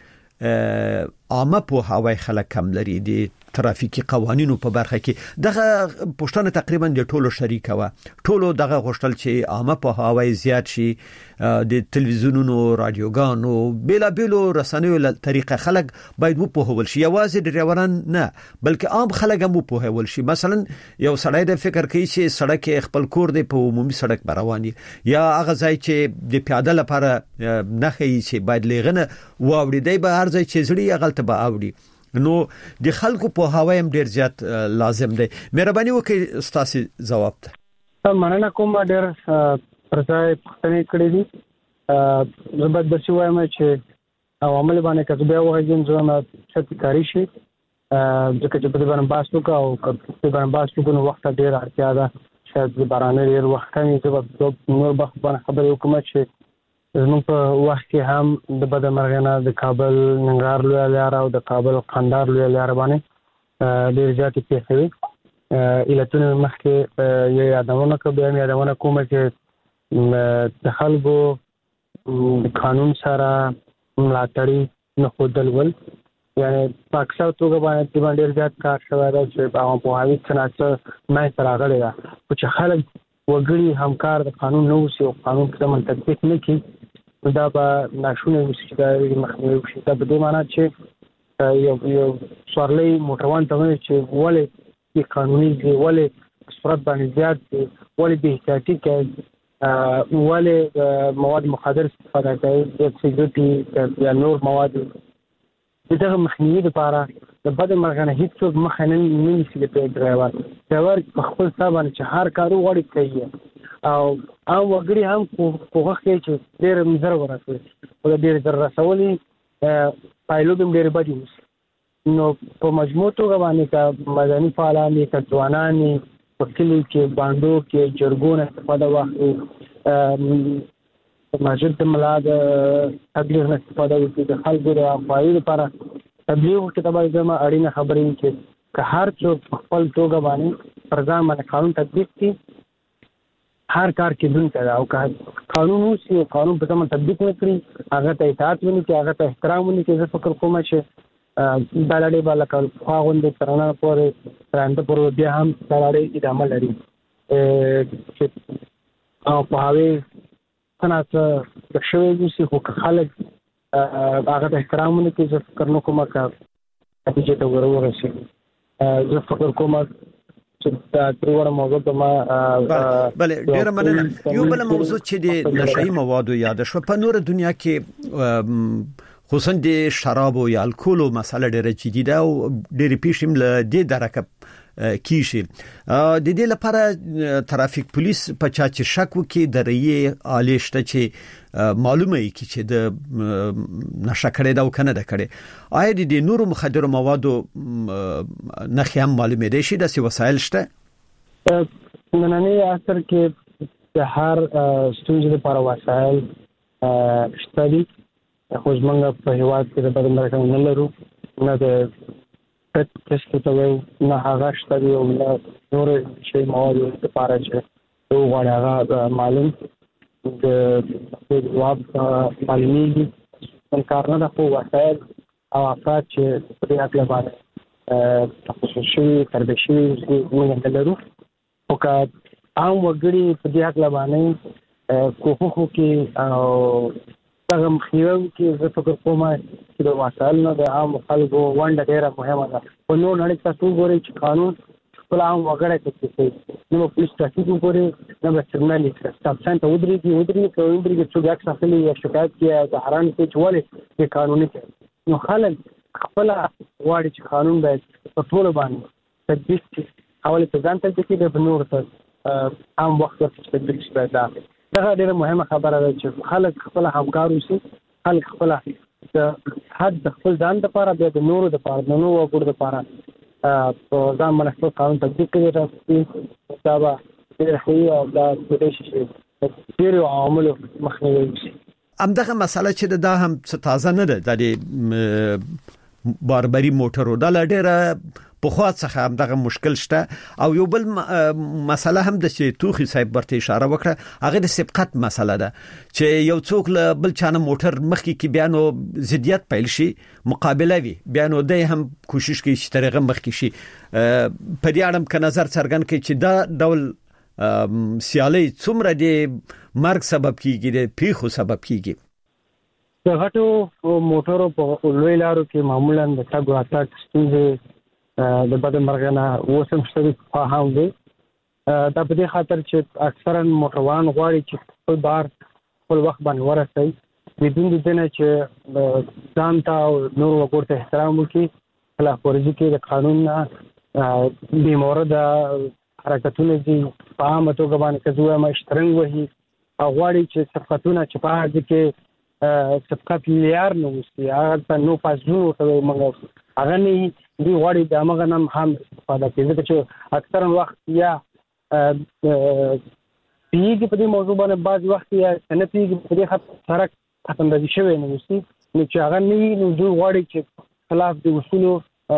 چې عامه په هواي خلک کم لري د ترافیکي قوانینو په برخه کې دغه پښتنه تقریبا د ټولو شریک و ټولو دغه غوښتل چې عامه په هواي زیات شي د تلویزیونونو رادیوګانو بلا بلا رسنیو له طریقه خلک باید وو په هول شي یوازې ډرایوران نه بلکې عام خلک هم په هول شي مثلا یو سړی د فکر کوي چې سړک خپل کور دی په عمومي سړک رواني یا هغه ځای چې د پیاده لپاره نه خي چې باید لغنه واوړي دی به هر ځای چې زړی غلطه به اوړي نو د خلکو په هوایم ډیر زیات لازم دی مهرباني وکړئ ستاسو جواب ته مننه کوم ډیر پرځای پښتنې کړې دي زبر د څه وایم چې عوامل باندې کتبه وایي چې زما څه کاری شي ځکه چې په دې باندې باس وکړو او په دې باندې باس وکړو وخت ډیر اړتیا ده شاید بارانه ډیر وخت کوي چې په نور بخ باندې خبرې وکم چې زموږ په وخت کې هم د بدمرغنه د کابل ننګرهار لوی لار او د کابل قندهار لوی لار باندې ډېر زیات پیښې علتونه مخکې یې یادونه کوم بیا یادونه کوم چې د خلکو د قانون سره ملاتړي نه خودل ول یعنی پاکستان توګه باندې ډېر زیات کار شوی دی چې هغه په هغه څنګه مې سره غړي دا چې خلک وګړي همکار د قانون نو سي او قانون په من تطبیق نه کوي دا به ناشونه وشي دا مخنیوي وشي دا به د معنا چې یو یو سوارلې موټروان ته چې ولې په قانوني دی ولې سرعت باندې زیات دی ولې به احتیاطي کوي ولې مواد مخدر استفاده کوي د سیګریټي یا نور مواد دغه مخنیوي لپاره د بده مرغنه هیڅ مخ نه نیسي د ډرایور ډرایور په خپل ځای چې هر کارو غوړي کوي او او وګړي هم کوغه کې چې ډېر مزر ورسوي او ډېر در رسولي پایلو هم ډېر بدی وي نو په مجموع توګه باندې کا مدني فعالان کا ځوانان په کلی کې باندو کې جرګون استفاده واخلي مسجد د ملاد تبلیغ نه استفاده وکړي د خلکو د افایي لپاره تبلیغ کې تبعی زما اړینه خبرې چې که هر څوک خپل توګه باندې پر ځان باندې قانون تطبیق کړي هر کار کې دون کړه او که قانون وسی قانون په ځمن تطبیق نه کړي هغه ته اطاعت ونی کې هغه ته احترام ونی کې زه فکر کوم چې دا لړۍ به لکه خواغوندې ترانه پورې ترانده پورې بیا هم دا لړۍ ادامه لري چې او په هغې څنګه د شوی وسی خو خلک هغه ته احترام ونی کې زه فکر نه کوم که نتیجې ته ورورسېږي زه فکر کوم چې دا دروړه موضوع ته ما بله ډیره مننه یو بل موضوع چې د نشئی موادو یاد شو په نور دنیا کې خصوصا د شراب او الکول مسله ډیره جدي ده او ډیره پیښیم له دې درکه کیشي د دې لپاره ترافیک پولیس په چا چې شک وکي د ریې آلیشته چې معلومه ای کی چې د نشه کړي دا کنه د کړي آیا د نورو مخدر موادو نخیام معلومه دي شي د وسایل شته نننی اثر کې د هر ستونزې لپاره وسایل شته دي خو زمونږ په هیواد کې د بدن مرکز نه لرو نه د تست ته وایو نه هغه شته دی او نه نور شی مواد لپاره چې یو غواړي هغه معلوم د جواب معلومیږي کار نه ده خو وسایل او افراد چې په دې اړه باندې تخصص شوي تربیه شوي موږ نه لرو او که عام وګړي په دې اړه باندې کوښښ وکړي او هغه مخنیوي کې زه فکر کوم چې د وسایل نه د عام خلکو ونډه ډېره مهمه ده په نور نړۍ کې تاسو ګورئ چې قانون خپل عام وګړي ته کوي نو پولیس ټرافیک وګوري نو به سیګنال سټاپ ساين ته ودرېږي ودرېږي کوي ودرېږي چې عکس اخلي یا شکایت کوي د حرام کې چولې د قانوني کې نو خلک خپل واړي چې قانون باید په ټول باندې تطبیق شي حواله ته ځان ته کې د بنور ته عام وخت ته تطبیق شي دا دا ډېره مهمه خبره ده چې خلک خپل همکار وشي خلک خپل د حد د خپل ځان لپاره بیا د نورو لپاره د نورو وګړو لپاره په ځان باندې خپل قانون تطبیق کوي تاسو دا به ډېر ښه او دا د شي ډېر عوامل مخنیوي شي همدغه مسله چې دا هم څه تازه نه ده د باربري موټرو دا ډېره په خوا څخه هم دغه مشکل شته او یو بل مسله هم د چې توخي صاحب ورته اشاره وکړه هغه د سبقت مسله ده چې یو څوک له بل چانه موټر مخکې کې بیانو ضدیت پیل شي مقابله وي بیانو د هم کوشش کوي چې طریقه مخکې شي په دې اړه که نظر څرګند کړي چې دا ډول سیالي څومره د مرګ سبب کیږي د پیښو سبب کیږي د غټو موټرو په لوی لارو کې معمولا د تګ راتګ ستونزې د بدن مرغه وسم شته په هاو دی دا په دې خاطر چې اکثرا موټروان غواړي چې خپل بار خپل وخت باندې ورسوي بدون د دې چې ځان ته او نور وګړو ته احترام وکړي خلاف ورزي کې د قانون نه به مورد حرکتونه دي په عامه توګه باندې کزوه ما اشترنګ وهي او غواړي چې صفاتونه چې په هغه کې صفقات لیار نو وستي هغه نو پاسو ته موږ هغه نه دی غواړي د هغه نام هم استفاده کوي چې اکثرا وخت یا پیږي په دې موضوع باندې بعض وخت یا نه پیږي په دې خاطر سره ختم دي شوی نو وستي نو چې هغه نه نو دوی غواړي چې خلاف د اصولو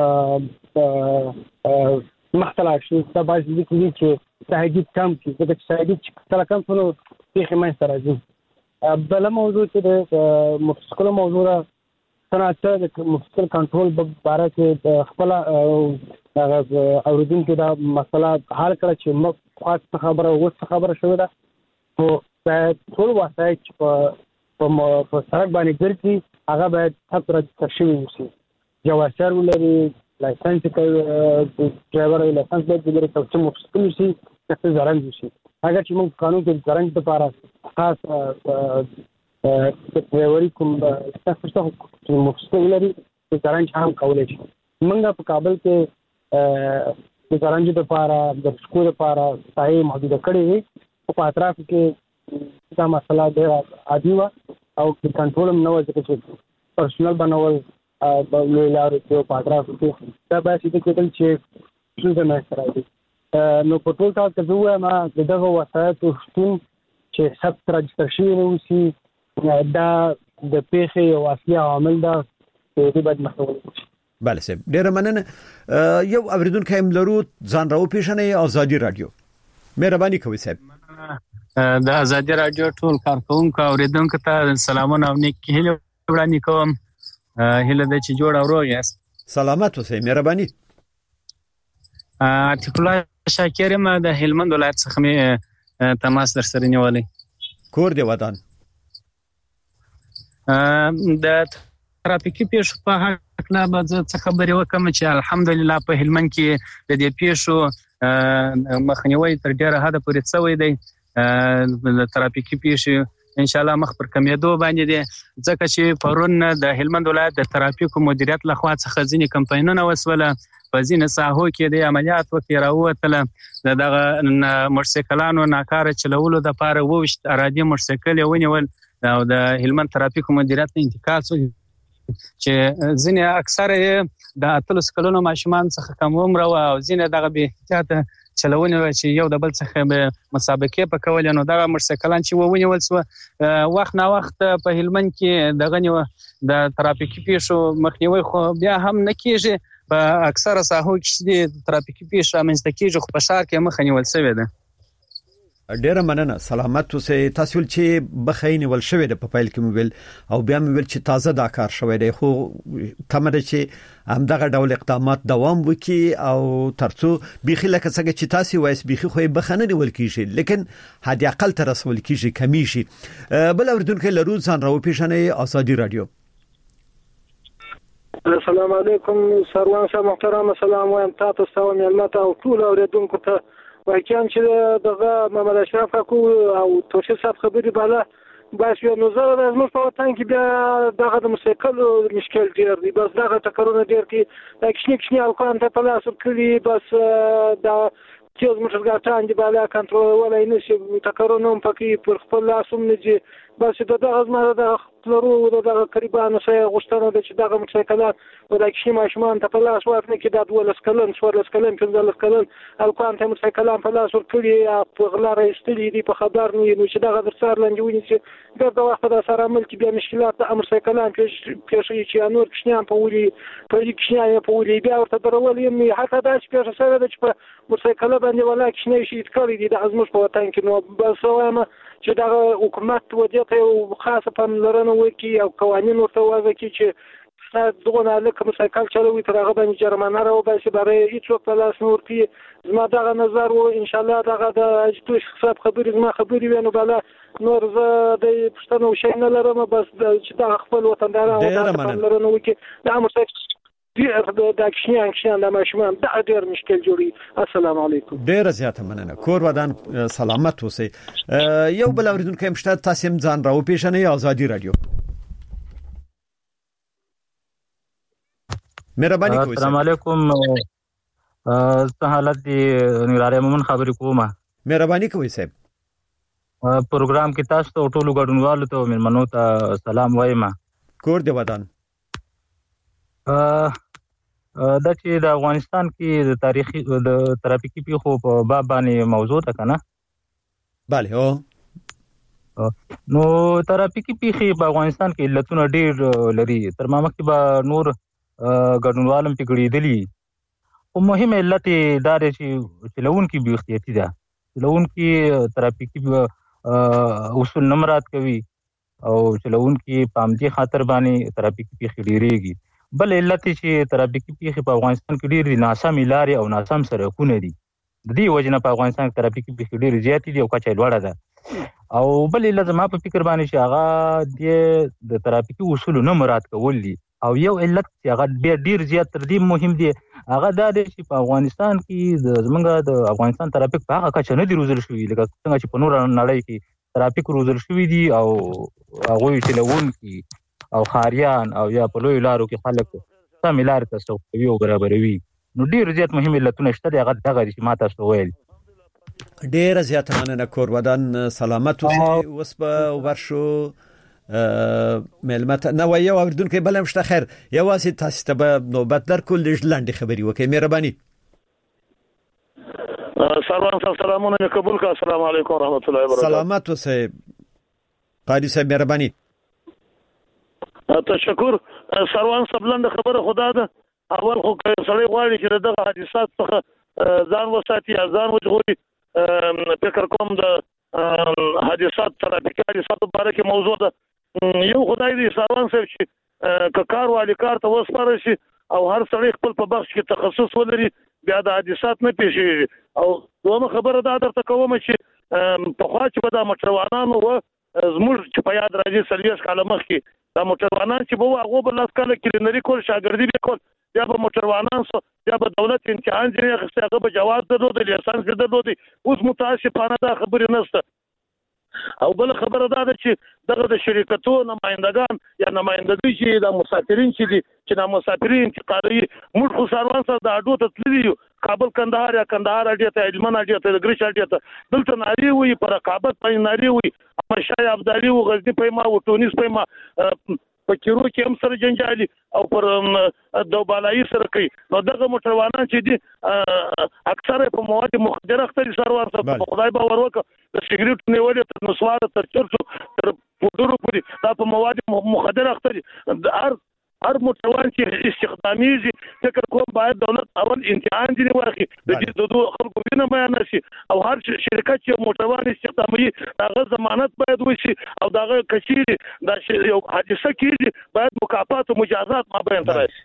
مختلف شي دا بعض دي چې تهدید کم کی دا چې تهدید کله کم څو پیښه مې سره راځي بل موضوع چې د مفصل موضوع صنعت د مفصل کنټرول په اړه کې خپل اوریدونکو دا مسله حل کړه چې موږ خبره اوس خبره شوې ده او ټول وسایل چې په په سړک باندې ګرځي هغه باید خطر تشوي وشي جواسر ولري لایسنس کوي ډرایور لایسنس باید ولري چې مفصل شي چې زرنګ شي اگر چې موږ قانون کې زرنګ لپاره خاص د ډرایوري کوم تاسو ته مفصل لري چې زرنګ هم کولای شي موږ په کابل کې د زرنګ لپاره د سکول لپاره صحیح محدود کړی وي په اطراف کې دا مسله ډېر عادي و او کنټرول هم نه و ځکه چې پرسونل بنول په لوی لارو کې او پاترا کې دا به چې کېدل چې څه نه راځي نو په ټول تاسو ته وایم دغه وسایطو شتون چې ثبت راجستر شوی اوسي دا د پیښې یو اصلي عامل ده چې دې باید مخنیوي شي. بله صاحب ډیره مننه. یو اوریدونکو هم لرو ځان راو پیښنې ازادي رادیو. مهرباني کوئ صاحب. د ازادي رادیو ټول کارکونکو اوریدونکو ته سلامونه او نیک هیله وړاندې کوم. هیله ده چې جوړ او روغ یاست. سلامت اوسئ. مهرباني. عتیق الله شاکر ما د هلمند ولایت څخه مې تماس در سره نیولې. کور دی ودان. د ترافیکي پیښو په حق لا به څه خبرې وکم چې الحمدلله په هلمند کې د دې پیښو مخنیوي تر ډیره حد پورې څوي دی. د ترافیکي پیښو ان شاء الله مخ پر کمیدو باندې دي ځکه چې پرون د هلمند ولایت د ترافیکو مدیریت لخوا څخه ځینې کمپاینونه وسوله په ځینې ساحو کې د عملیات وکړه راوتله دغه موټرسایکلانو ناکاره چلولو د پاره ووشت ارادي موټرسایکل ونیول او د هلمند ترافیکو مدیریت انتقال شو چې ځینې اکثره د اتلس کلونو ماشومان څخه کم عمر او ځینې دغه به احتیاط چلونه چې یو د بل څخه به مسابقه په کول نو دا موټرسایکلان چې ونیول سو وخت نا وخت په هلمند کې دغه نیو د ترافیکي پیښو مخنیوي خو بیا هم نه کیږي. په اکثره ساحو کې د ترافیکي پیښو منځته کیږي خو په شهر کې مخنیول شوی ده. ډیره مننه. سلامت اوسئ. تاسو چې بخښنه ول شوی د په فایل کې موبایل او بیا موبایل چې تازه دا کار شوی دی خو تمره چې هم دغه ډول اقدامات دوام وکړي او ترڅو بيخي لکه څنګه چې تاسو وایس بيخي خو بخښنه نیول کیږي لیکن هدي اقل تر رسول کیږي کمی شي. بل اوریدونکو لرو ځان راو پیښنې ازادي رادیو. السلام علیکم سروان صاحب محترم. السلام وایم تاسو ته ملت او ټول اوریدونکو ته واکین چې دغه محمد اشرف کو او توشي صاحب خبري بالا بس یو نظر از موږ په وطن کې بیا دغه د موسیقلو مشکل ډیر دی. بس دغه ټکرونه ډیر کې د کښنی کښنی الکان ته په لاس ورکړي بس د تیز موټرګاټان دی بالا کنټرول ولای نشي ټکرونه پکې پر خپل لاسوم نه دي. بس دغه زمره د خپلرو دغه قریبانو سره غوښتنه ده چې دغه موټرسایکلات او د کښنی ماشومان ته په لاس ورکړي کې د دولس کلن څوارلس کلن پنځلس کلن الکان ته موټرسایکلان په لاس ورکړي په غلاره ایستلي دي په خبر نه نو چې دغه درسار لنجونی چې د وخت د سره عمل کې بیا مشکلات د موټرسایکلان پیښې چې نور کښنیان په ولي په کښنیان په ولي بیا ورته درول یې حتی دا چې پیښه سره د چې په موټرسایکل باندې ولا کښنی شي ټکړي دي د ازموش په وطن کې نو بس وایم چې دا حکومت وجه ته خاصه پاملرنه وکړي او قوانين ورته وضع کړي چې دغه لکه موټرسایکل چلوي تر هغه باندې جرمانه راوباسي برای هیڅ وخت لاس نور کې زما دغه نظر و ان شاء الله دغه د اجتماعي حساب خبرې زما خبرې وینو بالا نور زه د پښتنو شي نه لرم بس چې دا خپل وطندارانو ته پاملرنه وکړي دا موټرسایکل د اکشن اکشن د ماشومان د ډېر مشکل جوړي. السلام علیکم. ډېر زیاته مننه. کور ودان سلامت اوسئ. یو بل اوریدونکو هم شته تاسو هم ځان راو پیښنې ازادي رادیو. مهرباني کوئ. السلام علیکم. څه حالت دی نګران مومن خبرې کومه. مهرباني کوئ صاحب. پروګرام کې تاسو ته ټولو ګډونوالو ته مېلمنو ته سلام وایم. کور دی ودان. دا چې د افغانستان کې د تاریخي د ترافیکي پیښو په باب باندې موضوع ده کنه. bale او نو ترافیکي پیښې په افغانستان کې علتونه ډېر لري. تر ما مخکې به نور ګډونوالم پکړېدلي او مهم علت دا دی چې چلوونکي بې احتیاطي ده. چلوونکي ترافیکي اصول نه مراعات کوي او چلوونکي په همدې خاطر باندې ترافیکي پیښې ډېرېږي. بل علت چې ترافیکي پیښې په افغانستان کې ډېرې ناسمې لارې او ناسم سړکونه دي. د دې وجې نه په افغانستان کې ترافیکي پیښې ډېرې زیاتې دي او کچه یې لوړه ده. او بل علت زما په فکر باندې چې هغه د ترافیکي اصولو نه مراعات کول دي. او یو علت چې هغه بیا ډېر زیات تر دې مهم دی هغه دا دی چې په افغانستان کې د زمونږ د افغانستان ترافیک په هغه کچه نه دي روزل شوي لکه څنګه چې په نور نړۍ کې ترافیک روزل شوي دي او هغوی چلوونکي او خاریان او یا په لویو لارو کې خلک سمې لارې ته سوق کوي او برابروي. نو ډېر زیات مهم علتونه شته دي هغه دغه دي چې ما تاسو ته ویل. ډېره زیاته مننه. کور ودان سلامت اوسئ. اوس به ورشو ملمت نو یو اوردونکو بلم شته خیر یوازې تاسو ته به نوبت درکول لږ خبري وکړئ مهرباني سلام سلامونه قبول کا السلام علیکم ورحمت الله وبرکاته سلامات وسه قاری صاحب مهرباني تشکر سروان سبلند خبره خدا ده اول خو سړی غواړي چې دغه حادثات څخه ځان وساتي ځان وژغوري فکر کوم د حادثات ترافیکي حادثات لپاره کې موضوع ده یو خدای دې سروان صاحب چې کار والی کار ته وسپاره شي او هر سړی خپل په بخش کې تخصص ولري بیا د حادثات نه پیښیږي او دومره خبره دا درته کوم چې په خوا چې به دا موټروانانو و زموږ چې په یاد راځي سلیش کاله مخکې دا موټروانان چې به هغه به لاس کاله کلینري کول شاګردي به کول بیا به موټروانان سو بیا به دولت امتحان ځنې اخیستی هغه به جواز درلود لیسانس یې درلود اوس متاسفانه دا خبرې نشته او بل خبره دا ده چې دغه د شرکتو نمائندگان یا نمائندګي چې د مسافرین چې دي چې د مسافرین انتقالي موږ خو سروان سره د اډو ته تللی یو کابل کندهار یا کندهار اډې ته هلمند اډې ته ګریش اډې ته دلته ناری وي پر رقابت پای ناری وي مشای ابدالي او غزنی پېما او تونس پېما په کیرو کې هم سره جنجالي او پر دوبالای سره کوي نو دغه موټروانان چې دي اکثره په مواد مخدره اختري سروان سره خدای به وروکه د سیګریټ نیولې تر نسوار تر چرچو تر پودرو پورې دا په مواد مخدره اختري هر هر موټروان چې استخدامي فکر کوم باید دولت اول امتحان دي واخلي د دې دوه خلکو وینه بیان شي او هر شرکت چې موټروان استخدامي دغه ضمانت باید وشي او دغه کچيري د یو حادثه کېږي باید مکافات او مجازات ما بیان تراشي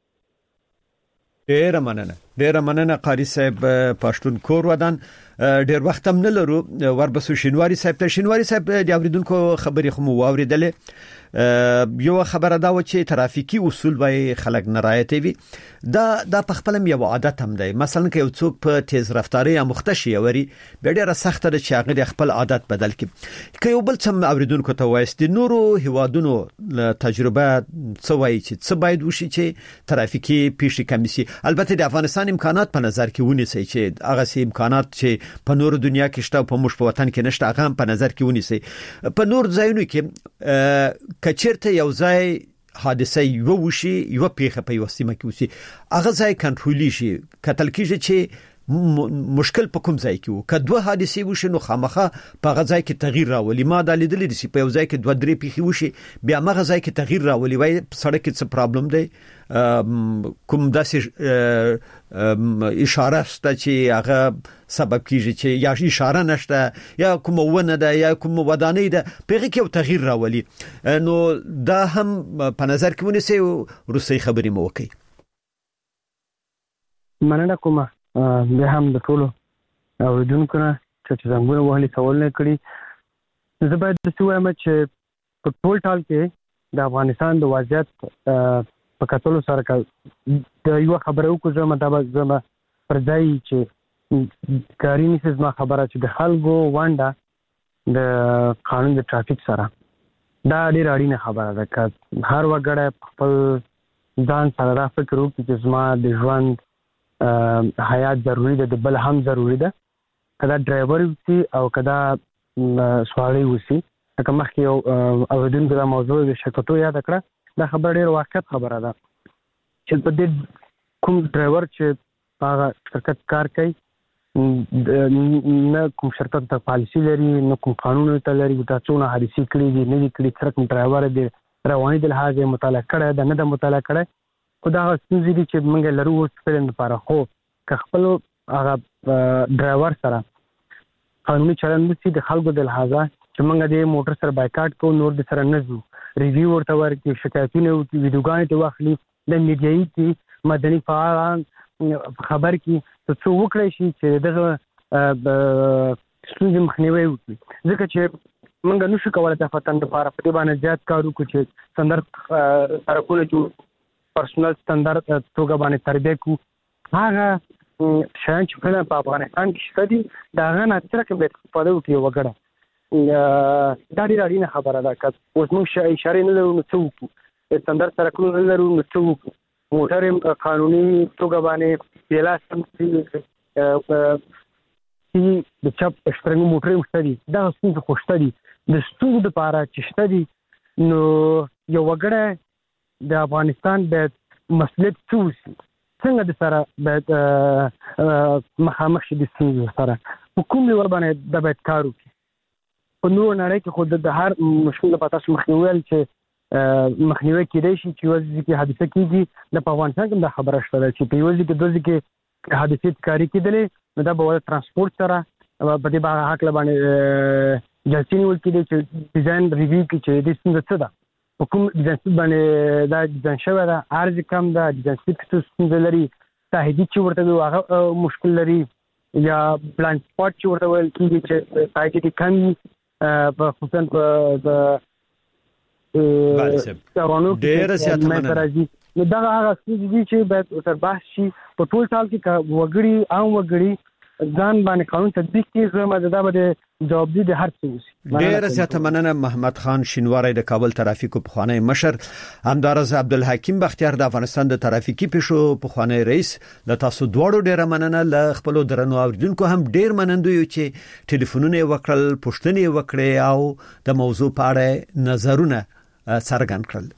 ډیر مننه ډیر مننه قاری صاحب پښتون کور ودان ډیر وخت هم نه لرو وربسو شینواری صاحب ته شینواری صاحب د اوریدونکو خبرې خو مو واوریدلې یو خبره دا و چې ترافیکي اصول به خلک نه رعایتوي دا دا په خپل یو عادت هم دی مثلا که یو څوک په تیز رفتاری یا مختشي وری به ډیره سخت ده چې هغه خپل عادت بدل کړي که یو بل څه اوریدونکو ته وایست نورو هوادونو تجربه څه وایي چې څه باید وشي چې ترافیکي پیښې کم شي البته د افغانستان امکانات په نظر کې ونیسي چې هغه سي امکانات چې په نور دنیا کې شته په موږ په وطن کې نشته هغه هم په نظر کې ونیسي په نور ځایونو کې کچرته یو ځای حادثه یو وشي یو پیښه په یو سیمه کې وشي هغه ځای کنټرولي شي کتل کېږي چې مشکل په کوم ځای کې وو که دوه حادثه وشي نو خامخه په هغه ځای کې تغییر راولي ما د لیدلې چې په یو ځای کې دوه درې پیښې وشي بیا هغه ځای کې تغییر راولي وای سړک کې څه پرابلم دی کوم داسې اشاره شته چې هغه سبب کیږي چې یا اشاره نشته یا کوم ونه ده یا کوم ودانۍ ده پیغه کې تغییر راولي نو دا هم په نظر کې ونیسي روسي خبرې مو وکي مننه کومه به هم د ټولو اوریدونکو نه چې څنګه وهلي سوال نه کړی زه باید د سوام چې په ټول ټال کې د افغانستان د وضعیت په کتلو سره د یو خبرو کو زما د زما پر ځای چې کاری نسز ما خبره چې د خلکو وانډه د قانون د ټرافیک سره دا ډېر اړینه خبره ده چې هر وګړی خپل ځان سره را فکر وکړي چې زما د ژوند حیات ضروری ده د بل هم ضروری ده کدا ډرایور وسی او کدا سواری وسی که مخکې یو اوریدونکو دا موضوع د شرکتو یاد کړه دا خبر ډېر واقعیت خبره ده چې په دې کوم ډرایور چې هغه شرکت کار کوي نه کوم شرکت ته پالیسی لري نه کوم قانون ته لري دا څونه حادثې کړې دي نه دي کړې تر کوم ډرایور دې رواني د لحاظه مطالعه کړی ده نه د مطالعه کړی خو دا ستونزې دي چې موږ لرو اوس فلم لپاره خو که خپل هغه ډرایور سره قانوني چلند وشي د خلکو د لحاظه چې موږ د موټر سره بایکاټ کوو نور د سره نه ځو ریویو ورته ورکړي شکایتونه وکړي ویډیوګانې ته واخلي د میډیایي کې مدني فعالان خبر کې څه څه وکړی شي چې دغه ستونزې مخنیوی وکړي ځکه چې موږ نشو کولی د فتن لپاره په دې باندې زیات کار وکړو چې ستندرد سړکونه چې پرسونل ستندرد توګه باندې تربیه کړو هغه شیان چې کله په افغانستان کې شته دي د هغه نه څه رقم باید استفاده وکړي وګړه دا ډېره اړینه خبره ده که اوس موږ اشارې نه لرو نو څه وکړو ستندرد سړکونه نه لرو نو څه وکړو موټر قانوني توګه باندې پیلا سم چې د چپ شپرنګ موټر شته دي دا ستونزې خو شته دي د ستونزو دپاره چې شته دي نو یو وګړی د افغانستان د مسلط څوسي څنګه د سره د مخامخ شي د ستونزو سره حکومت ور باندې د بیت کارو په نور نړۍ کې خود د هر مشکل په تاسو مخنیوي چې مخنیوي کېدای شي چې وځي کې حادثه کیږي د افغانستان کې د خبره شته چې په وځي کې دوزي کې حادثه کاری کېدلې نو دا به ترانسپورت سره په دې باندې حق لبانه جلسې نیول کېدي چې ډیزاین ریویو کې چې د څنګه څه ده حکومت ډیزاین باندې دا ډیزاین شوی دا ارز کم ده ډیزاین څه لري تهدید چې ورته هغه مشکل لري یا پلان سپاټ چې ورته ویل کېږي چې تایید کمی په خصوصا په ترانو ډېر زیات مننه نو دا هغه څه چې باید تر بحث شي په ټول سال کې وګړي عام وګړي ځان باندې قانون تطبیق کړي زما دا به جواب دي د هر څه ډېر زیات مننه محمد خان شینواری د کابل ترافیکو پخوانی مشر همدارز عبدالحکیم بختیار د افغانستان د ترافیکي پیښو پخوانی رئیس د تاسو دواړو ډېر مننه ل خپل درنو اوریدونکو هم ډېر منندوی چې ټلیفونونه وکړل پوښتنې وکړې او د موضوع په اړه نظرونه څرګند کړل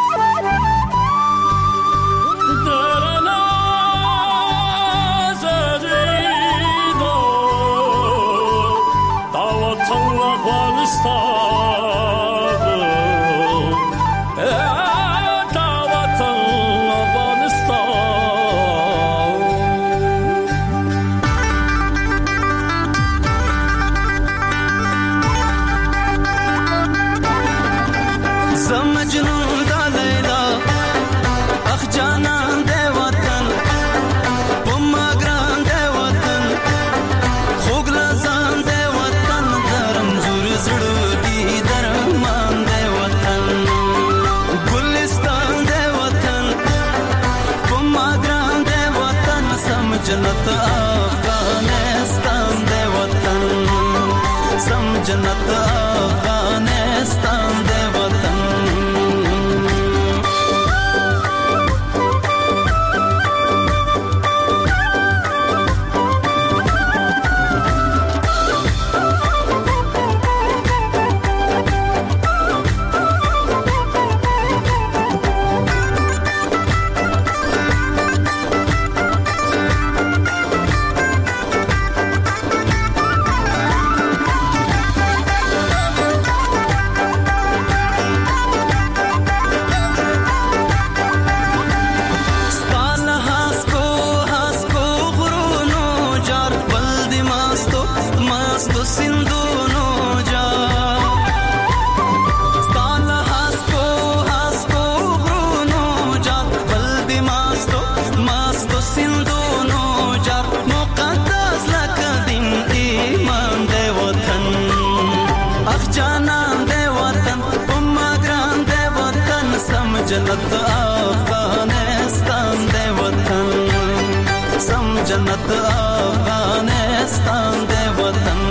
जन्नत अफगानिस्तान दे वतन सम जन्नत अफगानिस्तान दे वतन जन्नत अफगानिस्तान दे वतन सम जन्नत अफगानिस्तान दे वतन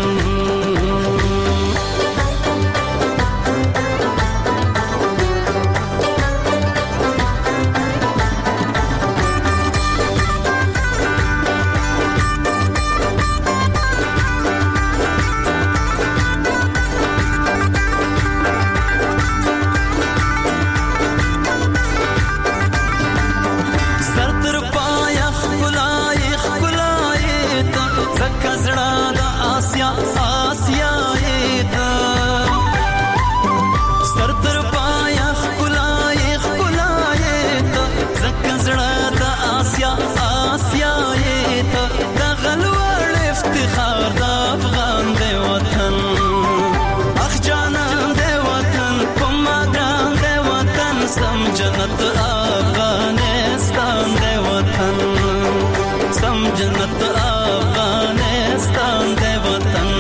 जन्नत अफगानिस्तान दे वतन सम जन्नत अफगानिस्तान दे वतन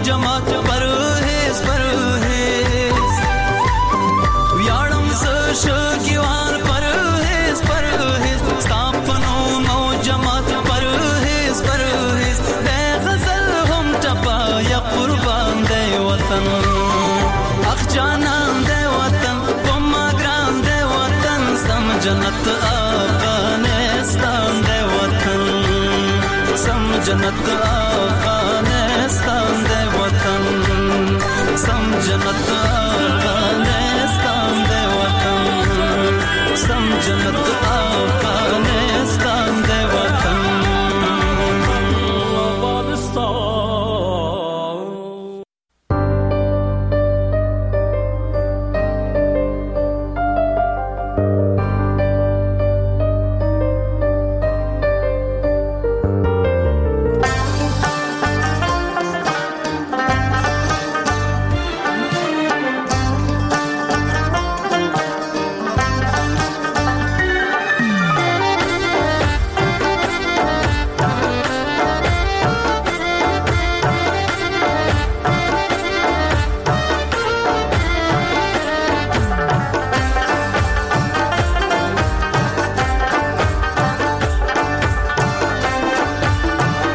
جماعت پرهیز پرهیز ویاړم زه شګیوال پرهیز پرهیز ستاپنو نو جماعت پرهیز پرهیز د غزل هم ټپا یا قربان دی وطن اخ جانان دی وطن کوم ګران دی وطن سم جنت افغانستان دی وطن سم جنت افغانستان دی وطن سم جنت افغانستان دی وطن سم جنت افغانستان دی وطن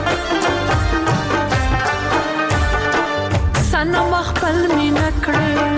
سنم خپل مینا کړې